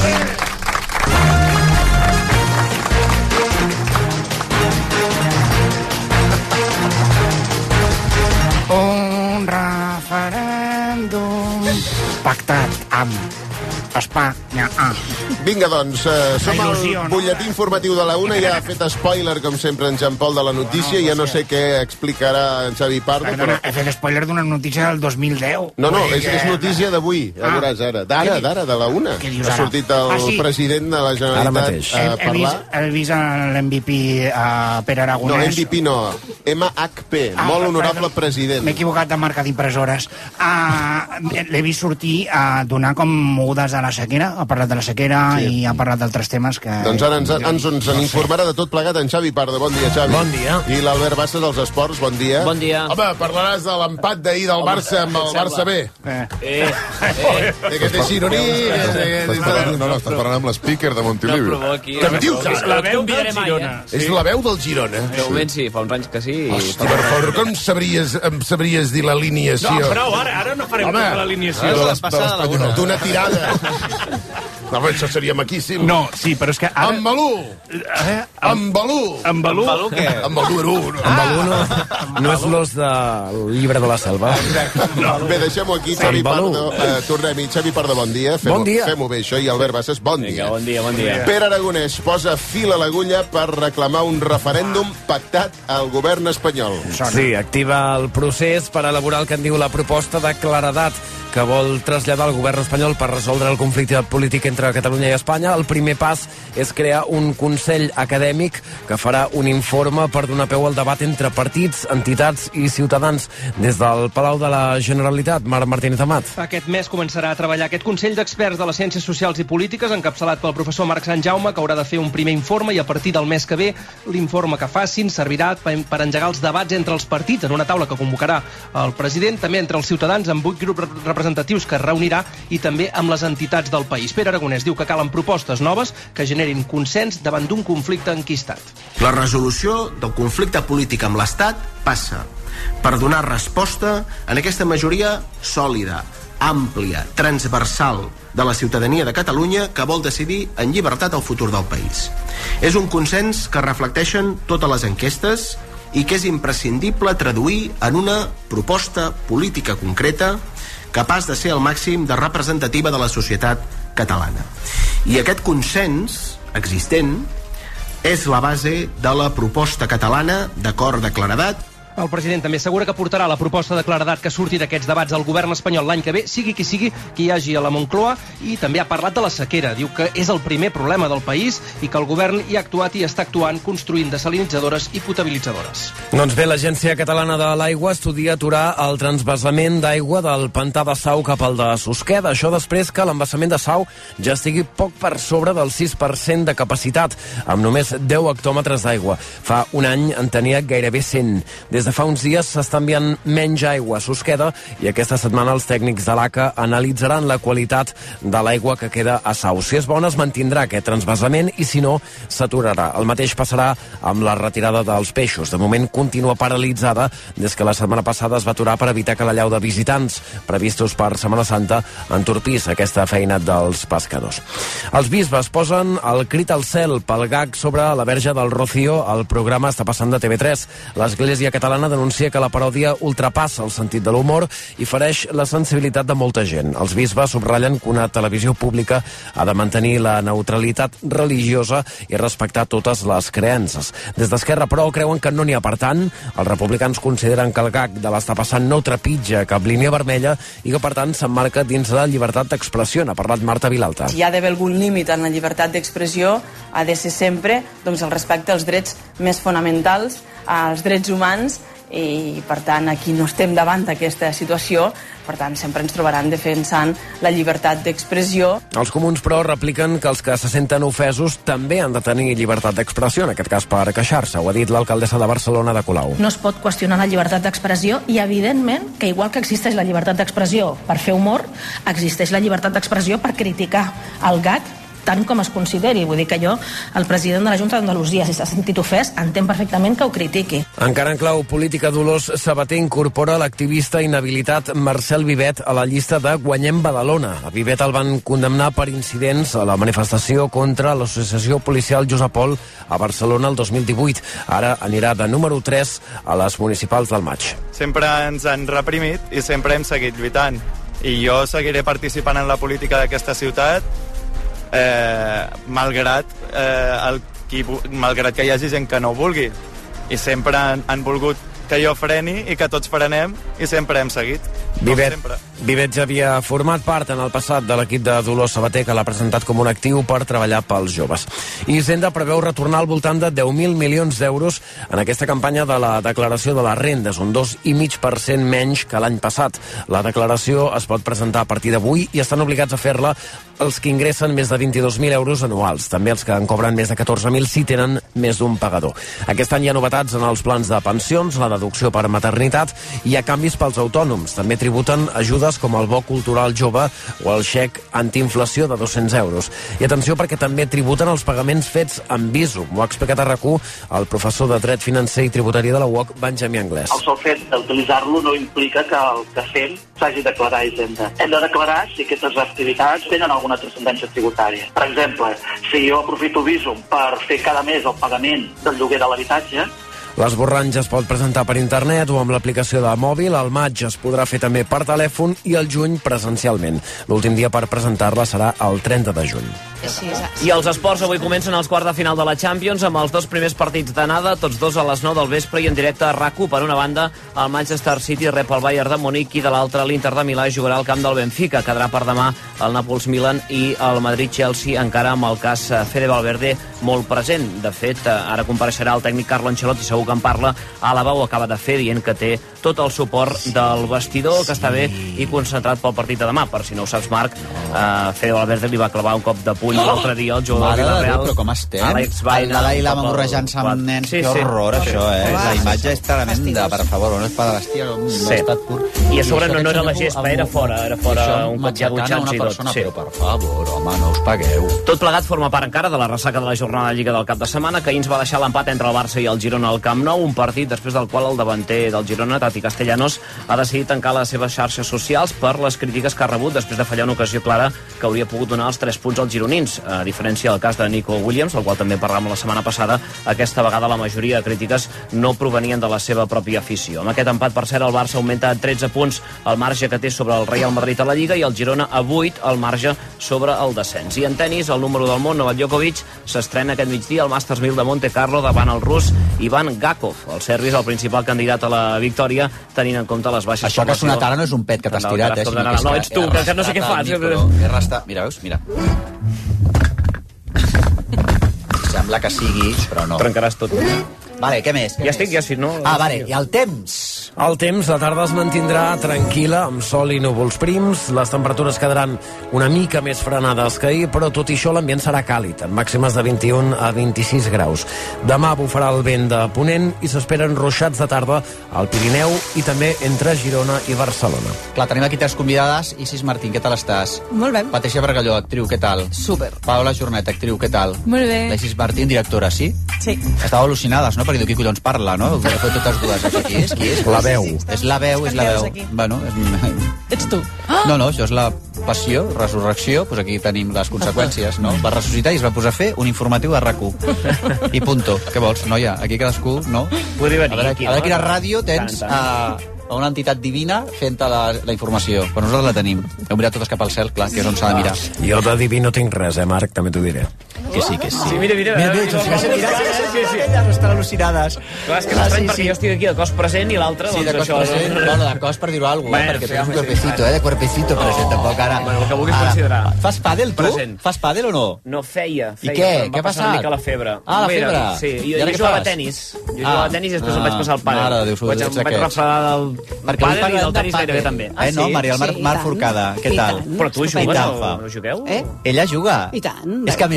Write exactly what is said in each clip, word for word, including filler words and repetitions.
Un referèndum pactat amb Espanya. Ah. Vinga, doncs, uh, som al Il·lusió, no? butlletí informatiu de la una. Ja ha fet spoiler, com sempre, en Jean Paul de la notícia. Ja no sé què explicarà en Xavi Pardo. Perdona, Però... he fet spoiler d'una notícia del dos mil deu. No, no, és, és notícia d'avui. Ja Ah. veuràs ara. D'ara, d'ara, de la una. Què dius Ha ara? sortit el Ah, sí? president de la Ara Generalitat mateix. a He, he, parlar. vist, he vist l'M V P uh, Pere No, Aragonès. M V P no. M H P. Ah, Molt honorable perdó. president. M'he equivocat de marca d'impressores. Uh, L'he vist sortir a donar com mogudes a la sequera. Ha parlat de la sequera Sí. i ha parlat d'altres temes que... Doncs ara ens, ens, ens en informarà de tot plegat en Xavi Pardo. Bon dia, Xavi. Bon dia. I l'Albert Bassas dels Esports, bon dia. Bon dia. Home, parlaràs de l'empat d'ahir del Barça amb el Barça B. Eh. Eh, eh, De que té gironí... Estàs parlant, no, no, estàs parlant amb l'speaker de no Montilivi. provoqui. Què em dius? És la veu del Girona. És la veu del Girona. De moment sí, fa uns anys que sí. i Hosti, fa per uns favor, anys. com sabries, em sabries dir l'alineació? No, prou, ara, ara no farem Home, tota l'alineació. de la les- de passada, la l'Espanyol, una. d'una tirada. No, home, això seria maquíssim. No, sí, però és que ara... Amb Balú! Eh, Amb Balú! amb Balú... Balú, què? Amb Balú era un. En Balú no, no és l'os del llibre de la selva. Bé, deixem-ho aquí, Xavi Balú. Pardo. Eh, Tornem-hi. Xavi Pardo, bon dia. Fem-ho Bon dia. Fem-ho bé, això. I Albert Bassas, bon Vinga, dia. bon dia, bon dia. Pere Aragonès posa fil a l'agulla per reclamar un referèndum pactat al govern espanyol. Sí, activa el procés per elaborar el que en diu la proposta de claredat que vol traslladar al govern espanyol per resoldre el conflicte polític entre Catalunya i Espanya. El primer pas és crear un Consell acadèmic que farà un informe per donar peu al debat entre partits, entitats i ciutadans. Des del Palau de la Generalitat, Marc Martínez Amat. Aquest mes començarà a treballar aquest Consell d'Experts de les Ciències Socials i Polítiques, encapçalat pel professor Marc Sant Jaume, que haurà de fer un primer informe i a partir del mes que ve l'informe que facin servirà per engegar els debats entre els partits en una taula que convocarà el president, també entre els ciutadans amb vuit grups representatius que es reunirà i també amb les entitats del país. Pere Aragonès diu que calen propostes noves que generin consens davant d'un conflicte enquistat. La resolució del conflicte polític amb l'Estat passa per donar resposta a aquesta majoria sòlida, àmplia, transversal de la ciutadania de Catalunya que vol decidir en llibertat el futur del país. És un consens que reflecteixen totes les enquestes i que és imprescindible traduir en una proposta política concreta capaç de ser el màxim de representativa de la societat catalana. I aquest consens existent és la base de la proposta catalana d'acord de claredat. El president també assegura que portarà la proposta de claredat que surti d'aquests debats al govern espanyol l'any que ve, sigui qui sigui qui hi hagi a la Moncloa, i també ha parlat de la sequera. Diu que és el primer problema del país i que el govern hi ha actuat i està actuant construint desalinitzadores i potabilitzadores. Doncs bé, l'Agència Catalana de l'Aigua estudia aturar el transvasament d'aigua del pantà de Sau cap al de Susqueda. Això després que l'embassament de Sau ja estigui poc per sobre del sis per cent de capacitat, amb només deu hectòmetres d'aigua. Fa un any en tenia gairebé cent. Des de fa uns dies s'està enviant menys aigua a Susqueda i aquesta setmana els tècnics de l'A C A analitzaran la qualitat de l'aigua que queda a Sau. Si és bona es mantindrà aquest transvasament i si no s'aturarà. El mateix passarà amb la retirada dels peixos. De moment continua paralitzada des que la setmana passada es va aturar per evitar que la llau de visitants previstos per Setmana Santa entorpís aquesta feina dels pescadors. Els bisbes posen el crit al cel pel gag sobre la Verge del Rocío. El programa està passant de T V tres. L'Església Catalana denuncia que la paròdia ultrapassa el sentit de l'humor i fereix la sensibilitat de molta gent. Els bisbes subratllen que una televisió pública ha de mantenir la neutralitat religiosa i respectar totes les creences. Des d'Esquerra, però, creuen que no n'hi ha per tant. Els republicans consideren que el gag de l'està passant no trepitja cap línia vermella i que, per tant, s'emmarca dins la llibertat d'expressió. N'ha parlat Marta Vilalta. Si hi ha d'haver algun límit en la llibertat d'expressió, ha de ser sempre doncs, el respecte als drets més fonamentals, als drets humans, i per tant aquí no estem davant d'aquesta situació, per tant sempre ens trobaran defensant la llibertat d'expressió. Els comuns, però, repliquen que els que se senten ofesos també han de tenir llibertat d'expressió, en aquest cas per queixar-se. Ho ha dit l'alcaldessa de Barcelona, de Colau. No es pot qüestionar la llibertat d'expressió i, evidentment, que igual que existeix la llibertat d'expressió per fer humor, existeix la llibertat d'expressió per criticar el gag tant com es consideri. Vull dir que jo, el president de la Junta d'Andalusia, si s'ha sentit ofès, entenc perfectament que ho critiqui. Encara en clau política, Dolors Sabater incorpora l'activista inhabilitat Marcel Vivet a la llista de Guanyem Badalona. A Vivet el van condemnar per incidents a la manifestació contra l'associació policial Josep Pol a Barcelona el dos mil divuit. Ara anirà de número tres a les municipals del maig. Sempre ens han reprimit i sempre hem seguit lluitant. I jo seguiré participant en la política d'aquesta ciutat Eh, malgrat, eh, el qui, malgrat que hi hagi gent que no ho vulgui, i sempre han, han volgut que jo freni i que tots frenem, i sempre hem seguit. Vivet, Vivet ja havia format part en el passat de l'equip de Dolors Sabater, que l'ha presentat com un actiu per treballar pels joves. I Hisenda preveu retornar al voltant de deu mil milions d'euros en aquesta campanya de la declaració de les rendes, un dos i mig per cent menys que l'any passat. La declaració es pot presentar a partir d'avui i estan obligats a fer-la els que ingressen més de vint-i-dos mil euros anuals, també els que en cobren més de catorze mil si tenen més d'un pagador. Aquest any hi ha novetats en els plans de pensions, la deducció per maternitat, i hi ha canvis pels autònoms. També tributen ajudes com el bo cultural jove o el xec antiinflació de dos-cents euros. I atenció, perquè també tributen els pagaments fets amb Bizum. Ho ha explicat a RAC u el professor de Dret Financer i Tributari de la U O C, Benjamí Anglès. El sol fet d'utilitzar-lo no implica que el que fem s'hagi de declarar a Hisenda. Hem de declarar si aquestes activitats tenen alguna transcendència tributària. Per exemple, si jo aprofito Bizum per fer cada mes el pagament del lloguer de l'habitatge. L'esborrany ja es pot presentar per internet o amb l'aplicació de mòbil. Al maig es podrà fer també per telèfon i al juny presencialment. L'últim dia per presentar-la serà el trenta de juny. I els esports avui comencen els quarts de final de la Champions amb els dos primers partits d'anada, tots dos a les nou del vespre i en directe a RAC u. Per una banda, el Manchester City rep el Bayern de Munic i de l'altra l'Inter de Milà jugarà al camp del Benfica. Quedarà per demà el Nàpols-Milan i el Madrid-Chelsea, encara amb el cas Fede Valverde molt present. De fet, ara compareixerà el tècnic Carlo Ancelotti, segur que en parla. Àlava ho acaba de fer dient que té tot el suport del vestidor, que està bé i concentrat pel partit de demà. Per si no ho saps, Marc, uh, Fede Valverde li va clavar un cop de puny oh! l'altre dia al jugador de Villarreal. Però com estem? Alex Baena, el Dalai Lama morrejant-se amb nens, sí, que horror, sí. Això, eh? La imatge és tremenda, per favor, no és pederastia, no és sí. estat pur. I a sobre no, no era la gespa, era fora, era fora un cop ja dutxats i tot. Sí. Però, per favor, home, no us pagueu. Tot plegat forma part encara de la ressaca de la jornada de Lliga del cap de setmana, que ahir ens va deixar l'empat entre el Barça i el Girona al Camp Nou, un partit després del qual el davanter del Girona, Tati Castellanos, ha decidit tancar les seves xarxes socials per les crítiques que ha rebut després de fallar una ocasió clara que hauria pogut donar els tres punts als gironins. A diferència del cas de Nico Williams, el qual també parlàvem la setmana passada, aquesta vegada la majoria de crítiques no provenien de la seva pròpia afició. Amb aquest empat, per cert, el Barça augmenta a tretze punts el marge que té sobre el Real Madrid a la Lliga i el Girona a vuit el marge sobre el descens. I en tenis, el número del món, Novak Djokovic, s'estrena aquest migdia al Masters mil de Monte Carlo davant el rus Ivan Gakov. El serbi és el principal candidat a la victòria, tenint en compte les baixes. Això que ha sonat ara no és un pet que t'has tirat, eh? No, no, ets tu, que no sé què fas. Mira, veus? Mira. Sembla que sigui, però no. Trencaràs tot. Vale, què més? Què ja més? estic, ja sí, no? Ah, vale, i el temps? El temps, la tarda es mantindrà tranquil·la, amb sol i núvols prims. Les temperatures quedaran una mica més frenades que ahir, però tot i això l'ambient serà càlid, amb màximes de vint-i-un a vint-i-sis graus. Demà bufarà el vent de ponent i s'esperen ruixats de tarda al Pirineu i també entre Girona i Barcelona. Clar, tenim aquí tres convidades. Isis Martín, què tal estàs? Molt bé. Patricia Bargalló, actriu, què tal? Super. Paola Jornet, actriu, què tal? Molt bé. La Isis Martín, directora, sí? Sí. Estava al·lucinades, no? Perquè de qui collons parla, no? Heu fet totes dues aquí. Qui és? Qui és? La veu. És la veu, és la veu. Bueno, és... Ets tu. No, no, això és la passió, resurrecció, doncs aquí tenim les conseqüències, no? Va ressuscitar i es va posar a fer un informatiu de RAC u. I punto. Què vols, noia? Aquí cadascú, no? Podria venir a veure, aquí, a veure no? quina ràdio tens a, a una entitat divina fent la, la informació. Però nosaltres la tenim. Heu mirat totes cap al cel, clar, que és on s'ha de mirar. Jo de diví no tinc res, eh, Marc? També t'ho diré. Que sí, que sí. Sí, mira, mira. Mira, mira, mira, mira, mira, sí, sí. Elles estan al·lucinades. Clar, és que és estrany perquè jo estic aquí de cos present i l'altre, sí, doncs de cos això... present, no, no, de cos per dir-ho alguna cosa, perquè tu ets un cuerpecito, eh, de cuerpecito present, tampoc ara... Bueno, el que vulguis considerar. Fas pàdel, tu? Fas pàdel o no? No, feia, feia. I què? Què ha passat? Una mica la febre. Ah, la febre? Sí, jo, jo jugava a tenis. Jo jugava a tenis i després em vaig passar al pàdel. Mare de Déu, vaig, em vaig refredar del pàdel i del tenis gairebé també. Eh, no, Maria del Mar Forcada, què tal? Però tu jugues o no jugueu? Ella juga. I tant. És que mira,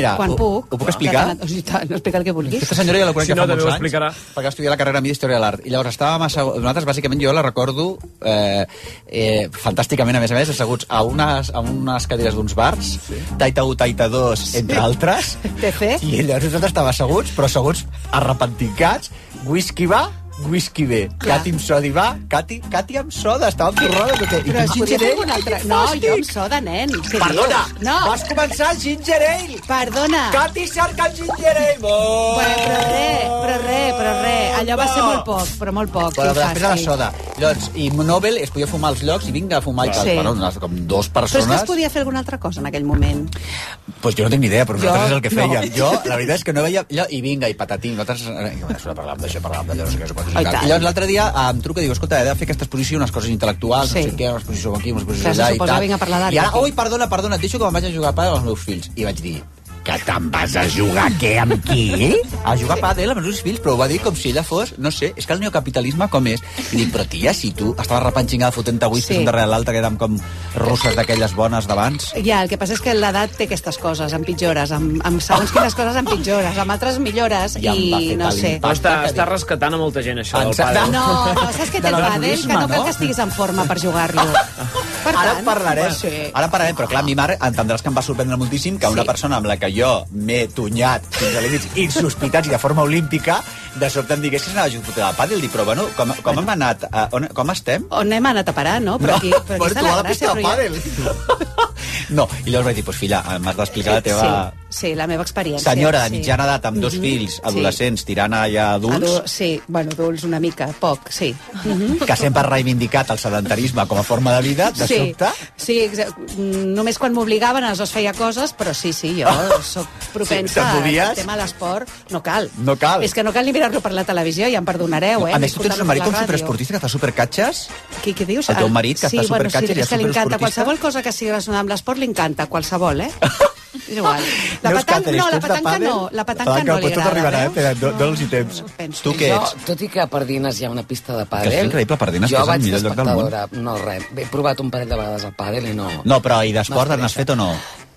puc. Ho puc explicar? O sigui, tant, explica el que vulguis. Aquesta senyora ja la conec Si no, fa també molts ho anys, explicarà. perquè va estudiar la carrera a mi d'Història de l'Art. I llavors estàvem asseguts, nosaltres bàsicament jo la recordo eh, eh, fantàsticament, a més a més, asseguts a unes, a unes cadires d'uns bars, sí. Taita u, Taita dos, sí. entre altres, T C. i llavors nosaltres estàvem asseguts, però asseguts arrepenticats, whisky va, whisky bé. Clar. Cati amb soda hi va, Cati, Cati amb soda, estàvem torrades. I Però es podia fer un altre... No, fàstic. jo amb soda, nen. Què Perdona, dius? No. vas començar el ginger ale. Perdona. Cati cerca el ginger ale. Oh. Bueno, però res, però res, però res. Allò va ser molt poc, però molt poc. Però Quin després de la fàstic. soda. Llavors, i Nobel es podia fumar als llocs i vinga a fumar i tal. Sí. Bueno, unes, com dos Però és que persones. es podia fer alguna altra cosa en aquell moment. Pues jo no tinc ni idea, però Jo, nosaltres és el que no. fèiem. Jo, la veritat és que no veia... Jo, I vinga, i patatín. Nosaltres eh, parlàvem d'això, parlàvem d'allò, no sé què, no sé quantos, Oh, i tal. tant. I llavors l'altre dia em truca i diu, escolta, he de fer aquesta exposició, unes coses intel·lectuals, Sí. no sé què, una exposició aquí, una exposició Clar, se allà i suposa, tal. vinga a parlar d'art I ara, aquí. oi, perdona, perdona, et deixo que me'n vaig a jugar a pàdel amb els meus fills. I vaig dir, que te'n vas a jugar què, amb qui? A jugar a pàdel amb els meus fills, però ho va dir com si ella fos, no sé, és que el neocapitalisme com és? I dic, però tia, si tu estaves repanxingada fotent-te whisky Sí. un darrere l'altre, que érem com russes d'aquelles bones d'abans. Ja, el que passa és que l'edat té aquestes coses, empitjores, amb, amb segons quines coses empitjores, amb altres millores, I em va i fer no tal sé. impacte. Està, està rescatant a molta gent, això, del Exacte. pàdel. No, no, saps què té De el pàdel? l'anabolisme, Que no cal no? que estiguis en forma per jugar-lo. Per Ara tant, parlarem, sí. ara parlarem, però clar, a mi mare entendràs que em va sorprendre moltíssim que una Sí. persona amb la que jo m'he tunyat fins a límits insospitats i de forma olímpica, de sobte em digués que s'anava a jugar al pàdel. Dic, però bueno, com, com hem anat? A, on, com estem? On hem anat a parar, no? Però aquí, però aquí bueno, està tu a la la pista gràcia. de Però pàdel. No, i llavors vaig dir, pues filla, m'has d'explicar la teva... Sí, sí, la meva experiència. Senyora de sí. mitjana edat amb dos Mhm. fills adolescents tirant a ja adults, Adu sí, bueno, adults una mica, poc, sí. Mhm. que sempre ha reivindicat el sedentarisme com a forma de vida, de sí, sobte... sí, exa- mm, només quan m'obligaven aleshores feia coses, però sí, sí, jo sóc propensa Sí, te'n podies? al tema de l'esport. No cal. No cal. És que no cal ni mirar-lo per la televisió, ja em perdonareu, eh? A més, tu tens Escoltar-lo un marit per com la ràdio. superesportista que fa supercatxes. Qui, què dius? El teu marit, que sí, està bueno, supercatxes sí, i és és que li encanta superesportista. qualsevol cosa que sigui relacionada amb l'esport, li encanta, qualsevol, eh? És igual. La Neus petanca, Cáceres, no, la tens de petanca pàdel? no, la petanca no li pues tot agrada, arribarà, eh? veus? Espera, do- Dóna'ls hi temps. Penso. Tu què Jo, ets? tot i que a Pardines hi ha una pista de pàdel... Que és increïble, Pardines, jo que és el vaig millor lloc del món. d'espectadora. No, res. He provat un parell de vegades el pàdel i no... No, però i d'esport No, n'has fet o no?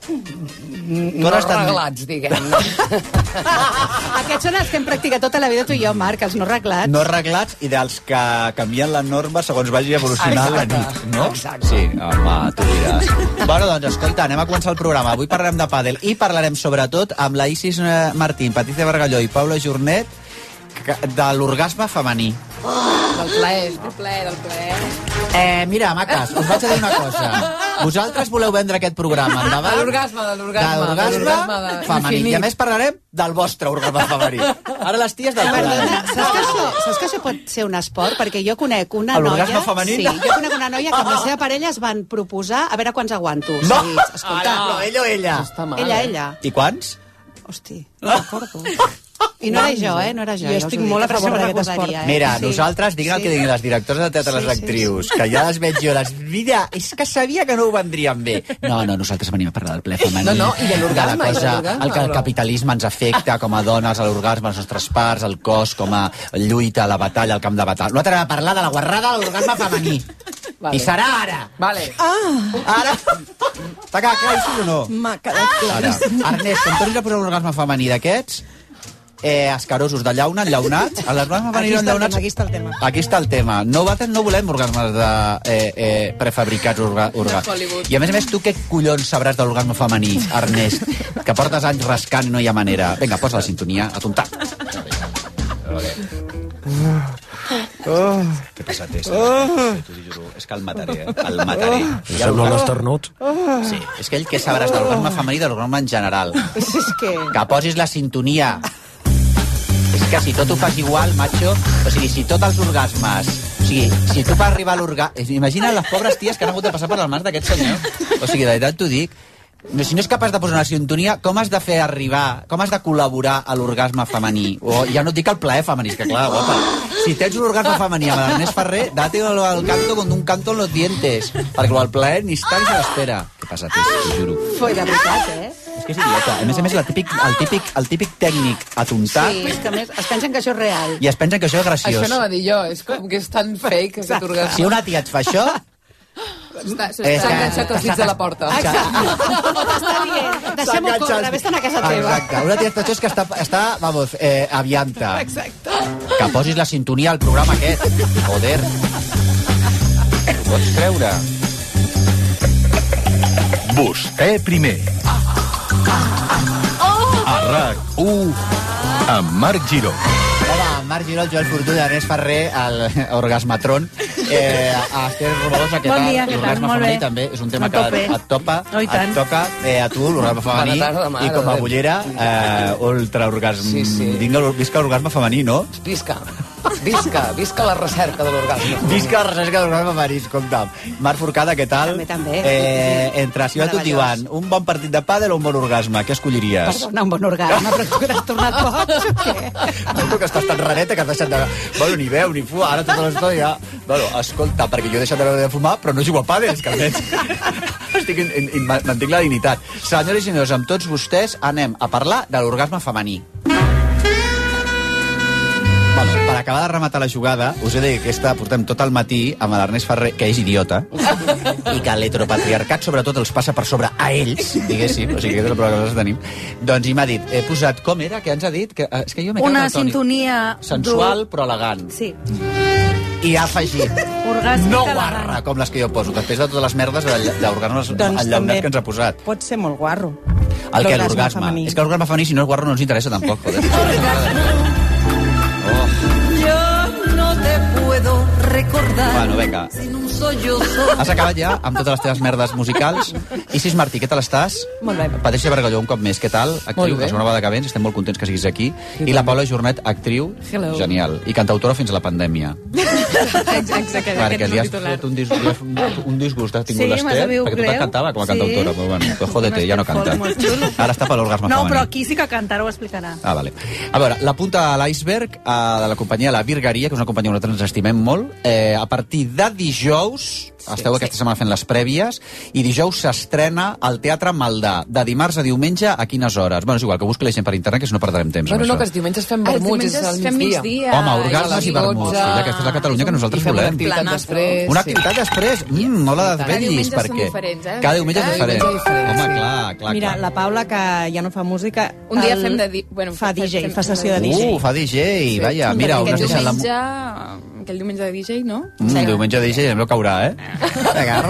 No has estat- reglats, diguem-ne. Aquests són els que hem practicat tota la vida tu i jo, Marc, els no reglats. No reglats i dels que canvien la norma segons vagi evolucionant la Exacte. nit, no? Exacte. Sí, home, tu diràs. Bueno, doncs, escolta, anem a començar el programa. Avui parlarem de pàdel i parlarem sobretot amb la Isis eh, Martín, Patricia Bargalló i Paula Jornet que- de l'orgasme femení. Del plaer, del plaer, del plaer. Eh, mira, maques, us vaig a dir una cosa. Vosaltres voleu vendre aquest programa endavant? De l'orgasme, de l'orgasme, De l'orgasme de l'orgasme de- femení. infinit. I a més parlarem del vostre orgasme femení. Ara les ties del Perdona, plaer. saps que, això, saps que això pot ser un esport? Perquè jo conec una noia... L'orgasme femení? Sí, jo conec una noia que amb la seva parella es van proposar a veure quants aguanto. No! Seguits. Escolta, Però ell o ella? Està mal, ella, eh? ella. I quants? Hosti, no recordo. I no era jo, eh? No era jo. Jo ja us ho estic dic, molt a que favor no d'aquest recordaria, esport. eh? Mira, Sí. nosaltres, diguin el que diguin les directores de teatre, Sí, les sí, actrius, que ja les veig jo, les... Mira, és que sabia que no ho vendrien bé. No, no, nosaltres venim a parlar del ple femení. No, no, i de l'orgasme, la i de cosa, l'orgasme, el que el però- capitalisme ens afecta com a dones, a l'orgasme, als nostres parts, el cos, com a lluita, la batalla, el camp de batalla. Nosaltres hem de parlar de la guarrada de l'orgasme femení. Vale. I serà ara. Vale. Ah, Ara. T'ha quedat clar, sí o no? m'ha quedat clar. Ara. Ernest, quan tornis a posar un orgasme femení d'aquests, eh, escarosos de llauna, enllaunats, a l'orgasme Aquí femení està el enllaunats... tema, aquí està el tema. Aquí està el tema. Nosaltres no volem orgasmes de, eh, eh, prefabricats orga, orga. De Hollywood. I a més a més, tu què collons sabràs de l'orgasme femení, Ernest? Que portes anys rascant i no hi ha manera. Vinga, posa la sintonia, a tontar. Oh. Què passa, Tessa? Oh. T'ho juro, és que el mataré, eh? El mataré. Oh. Sembla un esternut. Sí, és que ell què sabràs de l'orgasme femení i de l'orgasme en general. és que... Que posis la sintonia. És que si tot ho fas igual, macho, o sigui, si tots els orgasmes... O sigui, si tu per arribar a l'orgasme... Imagina les pobres ties que han hagut de passar per les mans d'aquest senyor. O sigui, de veritat t'ho dic. No, si no és capaç de posar una sintonia, com has de fer arribar, com has de col·laborar a l'orgasme femení? O ja no et dic el plaer femení, és que clar, guapa. Si tens un orgasme femení amb l'Ernest Ferrer, date al canto con un canto en los dientes, perquè el plaer ni està ni se l'espera. Què passa, Tess? T'ho juro. Foi de veritat, eh? És que és idiota. A més a més, el típic, el típic, el típic tècnic atontat, Sí, és que a més es pensen que això és real. i es pensen que això és graciós. Això no va dir jo, és com que és tan fake aquest orgasme. Si una tia et fa això... Està, És s'està que- enganxat els dits a la porta. Exacte. O t'està dient, deixem-ho corre, vés-te'n a casa teva. Exacte, una tia és que està, està vamos, eh, avianta. Exacte. Que posis la sintonia al programa aquest. Joder. Ho pots creure? Vostè primer. A RAC u amb Marc Giró. Home, Marc Giró, el Joel Fortuny, Ernest Ferrer, el Orgasmatron, eh, a Esther Romagosa, què Bon tal? dia, què tal? L'orgasme Molt femení bé. també és un tema A que tope. et topa, Oh, i tant. et toca eh, a tu, l'orgasme femení, Bona tarda, mare i com a de Déu. bullera, eh, ultraorgasme. Sí, sí. Vinga, visca l'orgasme femení, no? Visca, visca, visca la recerca de l'orgasme. Visca la recerca de l'orgasme femení, escolta'm. Marc Forcada, què tal? També, també. Eh, entre si a tu et Meravellós. diuen un bon partit de pàdel o un bon orgasme, què escolliries? Perdona, un bon orgasme, però tu que t'has tornat boig o què? No, tu que estàs tan rareta que has deixat de... Bueno, ni veu, ni fuma, ara tota l'estona ja... Bueno, escolta, perquè jo he deixat de veure de fumar, però no jugo a pàdel, és que almenys... Estic in, in, in, mantinc la dignitat. Senyors i senyors, amb tots vostès anem a parlar de l'orgasme femení. Bueno, per acabar de rematar la jugada, us he de dir que aquesta portem tot el matí amb l'Ernest Ferrer, que és idiota, i que l'heteropatriarcat sobretot els passa per sobre a ells, diguéssim, o sigui, que és el problema que tenim. Doncs i m'ha dit, he posat, com era, que ens ha dit? Que, eh, és que jo m'he quedat Una al tònic. sintonia... Sensual, però elegant. Sí. I ha afegit, Orgàsmica no elegant. guarra, com les que jo poso, després de totes les merdes d'orgasmes Doncs enllaunats també que ens ha posat. pot ser molt guarro. El que, L'orgasme l'orgasme? femení. És que l'orgasme femení, si no és guarro, no ens interessa tampoc, joder. Yo no te puedo recordar. Bueno, vinga. Sin un sollozo. Has acabat ja amb totes les teves merdes musicals. Isis Martí, què tal estàs? Molt bé. Patricia Bargalló, un cop més, què tal? Actriu, Molt bé. la segona vegada que vens, estem molt contents que siguis aquí. I la Paula Jornet, actriu, Hello. genial. I cantautora fins a la pandèmia. Exacte, Perquè li has fet un, dis, li has fet un disgust, has tingut Sí, l'Ester, m'ha sabut perquè tu greu. cantava com a Sí. cantautora, però bueno, pues jódete, ja no canta. Molt xulo. Ara està per l'orgasme No, femení. però aquí sí que cantarà, ho explicarà. Ah, vale. A veure, la punta a l'iceberg eh, de la companyia La Virgueria, que és una companyia que nosaltres ens estimem molt, eh, a partir de dijous, sí, esteu aquesta setmana fent les prèvies, i dijous s'estrena al Teatre Maldà, de dimarts a diumenge, a quines hores? Bueno, és igual, que busqui la gent per internet, que si no perdrem temps Bueno, amb no, això. que els diumenges fem Els vermuts, és diumenges al fem migdia. migdia. Home, i a orgasmes les i vermuts. dotze. Sí, aquesta és la Catalunya que nosaltres I fem una volem. activitat Planazo. després. Una sí. activitat després? Mm, no la Cada desvetllis, diumenge són perquè... diferents, eh? Cada diumenge és Cada diferent. diumenge diferent, Home, sí. clar, clar, Mira, clar. la Paula, que ja no fa música... Un dia el- fem de... Di... Bueno, fa D J, fem- fa sessió de D J. Uh, fa D J, vaja, mira, on has Aquell deixat la... diumenge... Aquell diumenge de D J, no? Mm, diumenge D J, no caurà, eh? Vinga,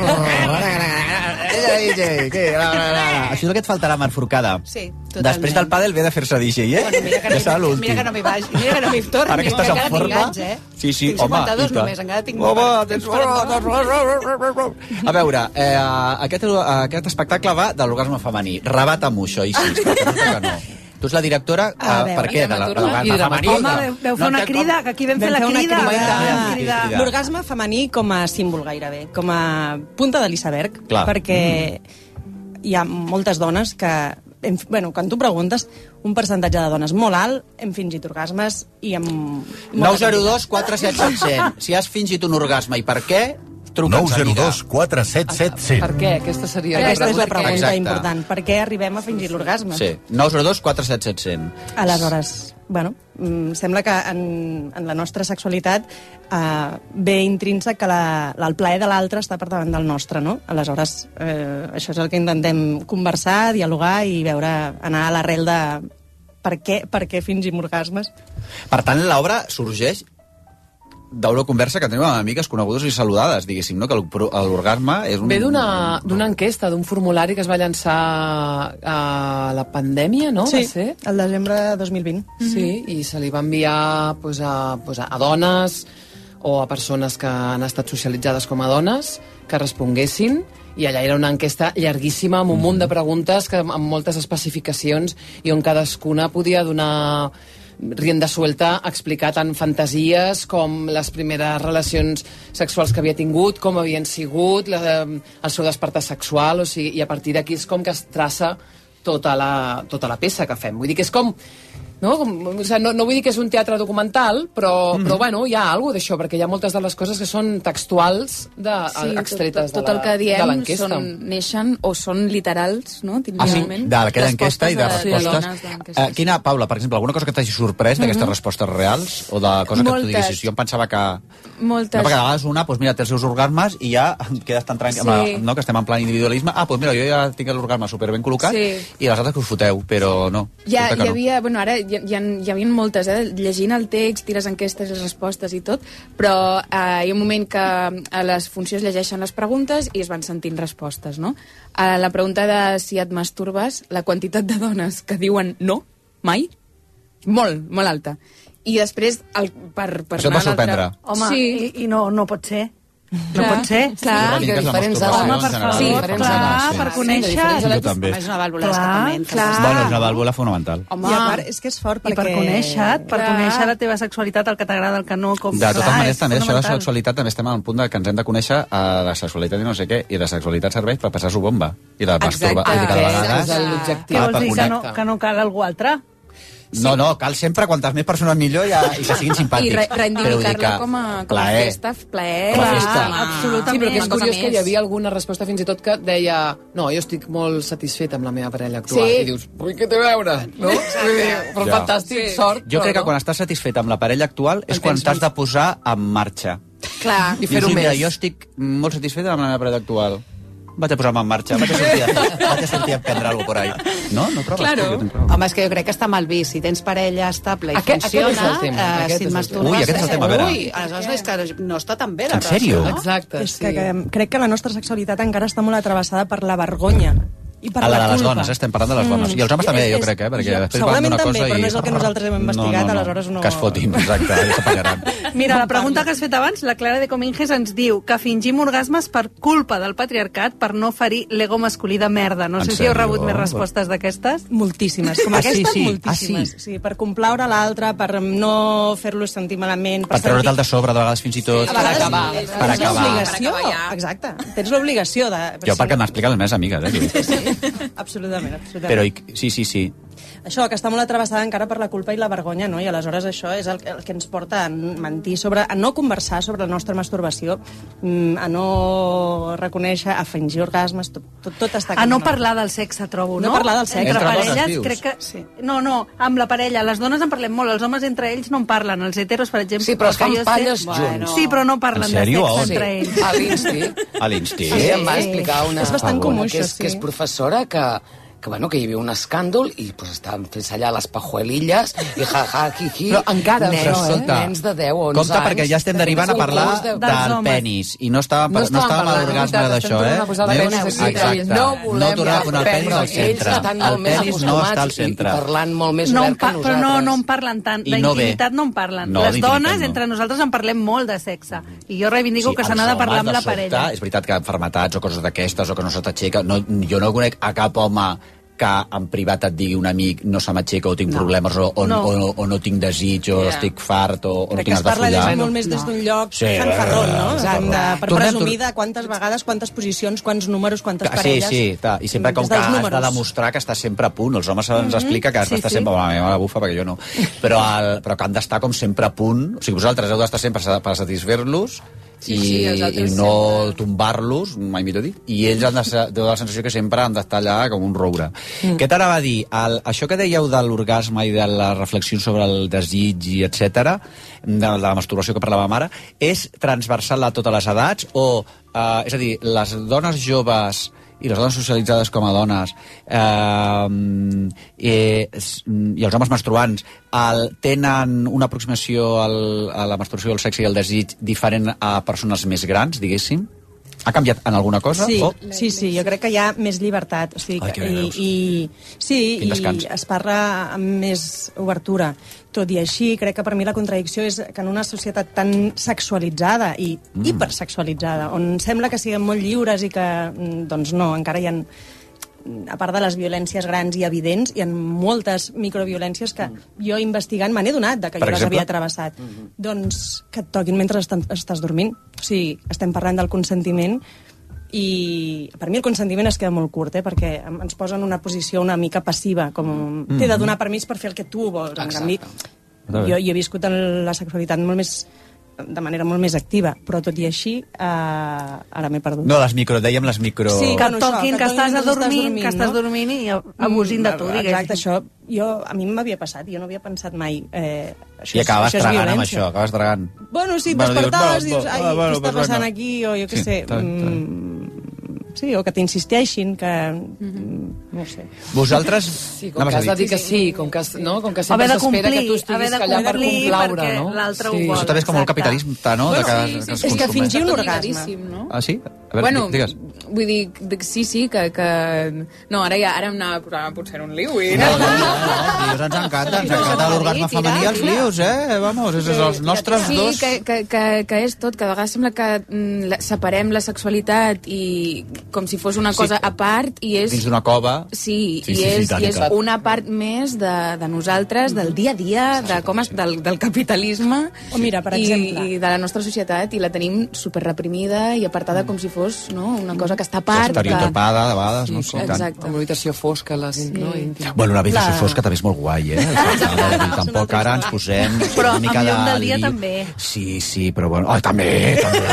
D J, què? Això és el que et faltarà, Marc Forcada. Sí, totalment. Després del pàdel ve de fer-se D J, eh? Bueno, mira que no, Ja serà hi- l'últim. mira que no m'hi vagi, mira que no m'hi torni. Ara que estàs en encara tinc forma... anys, eh? Sí, sí, Tinc home, cinquanta-dos i tant. només, encara tinc... Home, temps tens... per- A veure, eh, aquest, aquest espectacle va de l'orgasme femení. Rebata-m'ho, això, Isis, perquè no sé que no. Tu ets la directora, A eh, veure. per què? De la- de l'orgasme I femení? Home, veu, veu fer una crida, que aquí vam fer la Vam fer una crida. crida. vam Ah, cridar. L'orgasme femení com a símbol gairebé, com a punta de l'iceberg, Clar. perquè hi ha moltes dones que... Hem, bueno, quan tu preguntes, un percentatge de dones molt alt, hem fingit orgasmes i amb... nou zero dos quatre set set cent. Si has fingit un orgasme i per què, truca'ns, nou zero amiga. dos quatre set set cent. Per què? Aquesta seria Aquesta és la pregunta. pregunta Exacte. important. Per què arribem a fingir l'orgasme? Sí, nou zero dos quatre set set cent. Aleshores, bueno, mm, sembla que en, en la nostra sexualitat eh, ve intrínsec que la, la, el plaer de l'altre està per davant del nostre, no? Aleshores, eh, això és el que intentem conversar, dialogar i veure, anar a l'arrel de per què, per què fingim orgasmes. Per tant, l'obra sorgeix d'una conversa que tenim amb amigues conegudes i saludades, diguéssim, no? Que el- l'orgasme és un... Ve d'una d'una enquesta, d'un formulari que es va llançar a la pandèmia, no? Sí, Va ser? el desembre de dos mil vint. Sí, i se li va enviar pues, a, pues, a dones o a persones que han estat socialitzades com a dones que responguessin, i allà era una enquesta llarguíssima amb un munt de preguntes que, amb moltes especificacions i on cadascuna podia donar rienda suelta a explicar tant fantasies com les primeres relacions sexuals que havia tingut, com havien sigut, la, el seu despertar sexual, o sigui, i a partir d'aquí és com que es traça tota la, tota la peça que fem. Vull dir que és com No? Com, o sigui, no, no vull dir que és un teatre documental, però, mm. però bueno, hi ha alguna d'això, perquè hi ha moltes de les coses que són textuals de, sí, extretes tot, tot, tot de el que de diem l'enquesta. Són, neixen o són literals, no? Ah, sí? D'aquella enquesta i de respostes. De uh, quina, Paula, per exemple, alguna cosa que t'hagi sorprès d'aquestes mm -hmm. respostes reals? O de coses que tu diguessis? Jo em pensava que... Moltes. No, perquè a vegades una, doncs mira, té els seus orgasmes i ja quedes tan tranquil, sí. no, que estem en plan individualisme. Ah, doncs mira, jo ja tinc l'orgasme superben col·locat sí. i les altres que us foteu, però no. Ja, no. hi havia, bueno, ara hi, hi, hi havia moltes, eh? Llegint el text i les enquestes i les respostes i tot, però eh, hi ha un moment que a les funcions llegeixen les preguntes i es van sentint respostes, no? A la pregunta de si et masturbes, la quantitat de dones que diuen no, mai, molt, molt alta. I després, el, per, per Això et va sorprendre. Home, sí. i, i no, no pot ser. No clar, pot ser? Clar, sí, que diferents edats. Home, per favor, sí, clar, edats, per sí. conèixer... Sí, jo també. És una vàlvula clar, d'escapament. clar. Bueno, és una vàlvula fonamental. Home, I a part, és que és fort perquè... I per conèixer per conèixer la teva sexualitat, el que t'agrada, el que no... Com... De totes clar, maneres, també això de la fonamental. sexualitat, també estem al punt de que ens hem de conèixer a la sexualitat i no sé què, i la sexualitat serveix per passar-s'ho bomba. I la masturba... Exacte, I cada vegada... és l'objectiu. Què vols dir, que no, que no cal algú altre? No, no, cal sempre, quantes més persones millor ja, i que siguin simpàtics. I re reivindicar-la que... com, a, com a plaer. festa, plaer. Com a festa. Absolutament. Sí, però que és Una cosa curiós que més. hi havia alguna resposta fins i tot que deia no, jo estic molt satisfet amb la meva parella actual. Sí. I dius, ui, què té a veure? No? Vull dir, però Ja. fantàstic, sort. Jo crec que no? quan estàs satisfet amb la parella actual és En quan tens t'has més. de posar en marxa. Clar. I fer-ho Dius, mira, més. jo estic molt satisfet amb la meva parella actual. Vaig a posar-me en marxa, vaig a sortir, a, vaig a, sortir a prendre alguna cosa por ahí. No? No trobes? Claro. Tu, jo Home, és que jo crec que està mal vist. Si tens parella estable i Aquest- aquest funciona, és el tema, eh, aquest si és et el masturbes... tema. Ui, aquest és el tema, a veure. Ui, aleshores és que no està tan bé la En sèrio? relació, no? Exacte, És sí. que, que crec que la nostra sexualitat encara està molt atravessada per la vergonya i per A la la de les culpa. dones, eh? Estem parlant de les dones. I els homes també, jo crec, eh? Perquè jo- després segurament parlen d'una també, cosa però i... no és el que nosaltres hem investigat, aleshores no- Que es fotin, exacte, ja s'apanyaran. Mira, la pregunta que has fet abans, la Clara de Cominges ens diu que fingim orgasmes per culpa del patriarcat per no ferir l'ego masculí de merda. No En sé si heu sèrio? rebut més respostes d'aquestes. Moltíssimes. Com Ah, aquesta, sí, sí. moltíssimes. Ah, sí, per complaure l'altre, per no fer-lo sentir malament. Per treure'l de sobre, de vegades fins i tot. A vegades acabar. tens Per acabar. l'obligació, Per acabar ja. exacte. Tens l'obligació de... Jo perquè m'expliquen les meves amigues, eh? Sí, absolutament, absolutament. Però i- sí, sí, sí. Això, que està molt atrevessada encara per la culpa i la vergonya, no? I aleshores això és el, el que ens porta a mentir sobre... a no conversar sobre la nostra masturbació, mm, a no reconèixer, a fingir orgasmes, tot, tot, tot està... A no com- parlar del sexe, trobo, no? No parlar del sexe. Entre, Entre dones, parelles, dius? crec que... Sí. No, no, amb la parella. Les dones en parlem molt, els homes entre ells no en parlen. Els heteros, per exemple... Sí, però es que fan jo sé- palles Bueno. junts. Sí, però no parlen En de sèrio? sexe On? entre ells. A l'Insti. A l'Insti. Sí, em va explicar una... És bastant comú, que és, això, que és sí. professora que que, bueno, que hi havia un escàndol i pues, estaven fent allà les pajuelilles i ja-ja, hi-hi. Però encara, Nens, però, eh? escolta, Nens de deu o onze compte, perquè ja estem derivant a parlar de... del penis i no estàvem, No no estàvem estàvem a parlant, l'orgasme estem d'això, tornant eh? a posar el Veus? penis aquí. Exacte. No volem no tornar a posar el cap penis al penis. Ells centre. estan molt El més penis no està al acostumats i- centre. i parlant molt més no en obert que pa- però no, nosaltres. no en parlen tant. I no bé. D'intimitat no en parlen. No, Les d'intimitat dones, no. entre nosaltres, en parlem molt de sexe. I jo reivindico que se els n'ha de parlar homes, amb la de sobte, parella. És veritat que enfermetats o coses d'aquestes o que no se t'aixeca... No, jo no conec a cap home que en privat et digui un amic no se m'aixeca o tinc no. problemes o, o, No. o, o, o no tinc desig o Yeah. estic fart o, o no Crec que tinc es ganes de parla follar. des, molt més des d'un lloc Sí. fanfarrón, no? Exacte. De, per Tornem, presumir de quantes vegades, quantes posicions, quants números, quantes Sí, parelles... sí, ta, i sempre com des que dels has de números. demostrar que estàs sempre a punt. Els homes se'ns Mhm. explica que has Sí, d'estar sí. sempre... Bueno, a mi me la bufa perquè jo no. Però, el, però que han d'estar com sempre a punt. O sigui, vosaltres heu d'estar sempre sa- per satisfer-los Sí, i, sí, els i altres no tombar-los, mai millor dit, i ells han de ser, deu la sensació que sempre han d'estar allà com un roure. Mm. Què t'anava a dir? El, això que dèieu de l'orgasme i de la reflexió sobre el desig i etcètera, de, de la masturbació que parlàvem ara, és transversal a totes les edats o, eh, és a dir, les dones joves i les dones socialitzades com a dones eh, eh, i els homes masturbants el, tenen una aproximació al, a la masturbació, al sexe i al desig diferent a persones més grans, diguéssim? Ha canviat en alguna cosa? Sí, O... sí, sí, jo crec que hi ha més llibertat. O sigui, Ai, que bé, i, veus. i, sí, Quin i descans. es parla amb més obertura. Tot i així, crec que per mi la contradicció és que en una societat tan sexualitzada i mm. hipersexualitzada, on sembla que siguem molt lliures i que, mm, doncs no, encara hi ha, a part de les violències grans i evidents, hi ha moltes microviolències que jo investigant me n'he donat de que Per jo les exemple? havia travessat. Doncs que et toquin mentre estan- estàs dormint. O sigui, estem parlant del consentiment i per mi el consentiment es queda molt curt, eh? Perquè ens posa en una posició una mica passiva, com Mm. t'he de donar permís per fer el que tu vols. En canvi, jo, jo he viscut en la sexualitat molt més de manera molt més activa, però tot i així eh, ara m'he perdut. No, les micro, dèiem les micro... Sí, Que et bueno, això, toquin, que et estàs toquin, adormint, que estàs no? dormint i abusin de tu, Mm, diguéssim. Exacte, això jo, a mi m'havia passat, jo no havia pensat mai... Eh, això I acabes és, això és tragant amb violència. això, acabes tragant. Bueno, sí, et Bueno, despertaves i dius, dius, no, ai, no, bueno, què està pues passant venga. aquí? O jo què Sí, sé... està bé, està bé. mm, sí, o que t'insisteixin, que... Mm, no ho sé. Vosaltres... Sí, com que has de dir que sí, com que, no? com que sempre Haver de s'espera que complir, tu estiguis haver de callant per complir complaure, perquè no? l'altre ho Sí. vol. Això també és com el Exacte. capitalisme, no? Bueno, de que, sí, sí, que es sí. És que consumeix. fingir un Tot orgasme... lligadíssim, no? Ah, sí? A veure, Bueno, digues. vull dir, que sí, sí, que... que... No, ara ja ara em anava a posar potser un liu. I... No, no, no, no, lius ens encanta, ens encanta l'orgasme femení i els lius, eh? Vamos, és els nostres sí, dos... que, que, que, que és tot, que a vegades sembla que mm, la, separem la sexualitat i com si fos una Sí. cosa a part i és... Dins d'una cova... Sí, Sí, i, sí, sí, és, tant, i i és tant. una part més de, de nosaltres, del dia a dia, de com es, del, del capitalisme O mira, per i, exemple... i de la nostra societat, i la tenim superreprimida i apartada com si fos no, una cosa que està a part. Estereotipada, de vegades, no? Sí, tant. Exacte. Amb una habitació fosca, les, sí. no, íntima. Bueno, una habitació La- fosca també és molt guai, eh? Tampoc ara ens posem Però una mica amb llum de del dia li- també. Sí, sí, però bueno... Ai, també,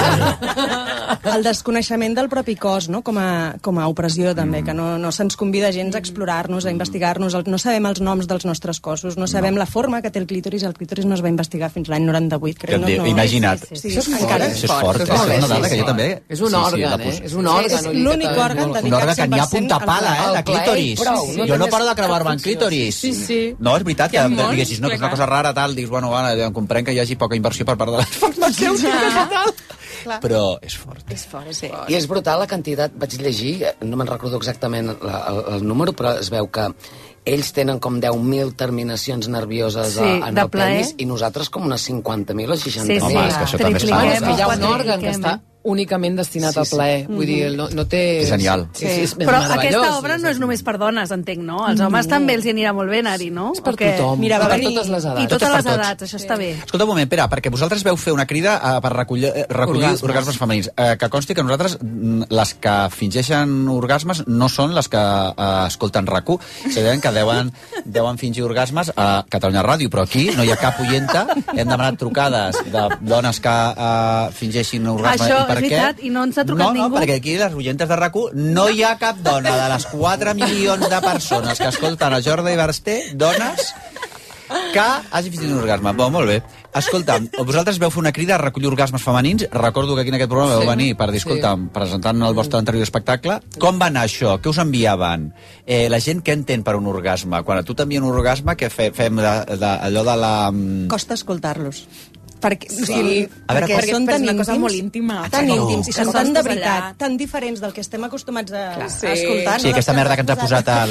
també. El desconeixement del propi cos, no? com, a, com a opressió, també, que no, no se'ns convida gens a explorar-nos, a investigar-nos. El, no sabem els noms dels nostres cossos, no sabem no. la forma que té el clítoris. El clítoris no es va investigar fins l'any noranta-vuit, crec. No, no. Imagina't. Sí, sí, Això és encara... Això és fort, això és una dada que jo també... És un òrgan, eh? És un òrgan. És l'únic òrgan Un dedicat òrgan que n'hi ha punta pala, eh, de clítoris. Jo no paro de creuar-me en clítoris. Sí, sí. No, és veritat, que Hi ha món, diguessis, no, que és una cosa rara, tal, dius, bueno, va, em comprenc que hi hagi poca inversió per part de les farmacèutiques i tal. Però és fort. És fort, és fort. I és brutal la quantitat, vaig llegir, no me'n recordo exactament la, el, el número, però es veu que ells tenen com deu mil terminacions nervioses Sí, a, en de el plaer. penis i nosaltres com unes cinquanta mil o seixanta Sí, mil. sí. Home, és que això també és Tripliquem. Ah, és que hi ha un Quadripliquem. òrgan que està únicament destinat Sí, al sí. plaer. Vull dir, no, no té... És genial. Sí. És, és Però meravellós. aquesta obra no és només per dones, entenc, no? Els homes també els hi anirà molt bé anar-hi, no? És per O què? tothom. Mira, va per venir- totes les edats. I totes per les tots. edats, això està bé. Escolta un moment, Pere, perquè vosaltres veu fer una crida eh, per recollir, eh, recollir Orgasmes. orgasmes, femenins. Eh, que consti que nosaltres, mm, les que fingeixen orgasmes, no són les que eh, escolten RAC u. Sabem que deuen, deuen fingir orgasmes a Catalunya Ràdio, però aquí no hi ha cap oienta. Hem demanat trucades de dones que eh, fingeixin orgasmes. Això I per és què? veritat, i no ens ha trucat no, no, ningú. perquè aquí les oientes de RAC u no hi ha cap dona de les quatre milions de persones que escolten a Jordi Basté, dones que hagi fingit un orgasme. Bon, molt bé. Escolta, vosaltres veu fer una crida a recollir orgasmes femenins. Recordo que aquí en aquest programa Sí, veu venir per dir, escolta, sí. presentant el vostre anterior espectacle. Com va anar això? Què us enviaven? Eh, la gent què entén per un orgasme? Quan a tu t'envien un orgasme, què fe, fem de, de, allò de la... mm, Costa escoltar-los. Perquè, Sí. o sigui, A veure, perquè com- són perquè tan és una cosa íntims, molt íntima. tan No. íntims i Que són tan de estàs veritat, allà. tan diferents del que estem acostumats a, Clar, a sí. escoltar. Sí, aquesta merda que ens ha posat al...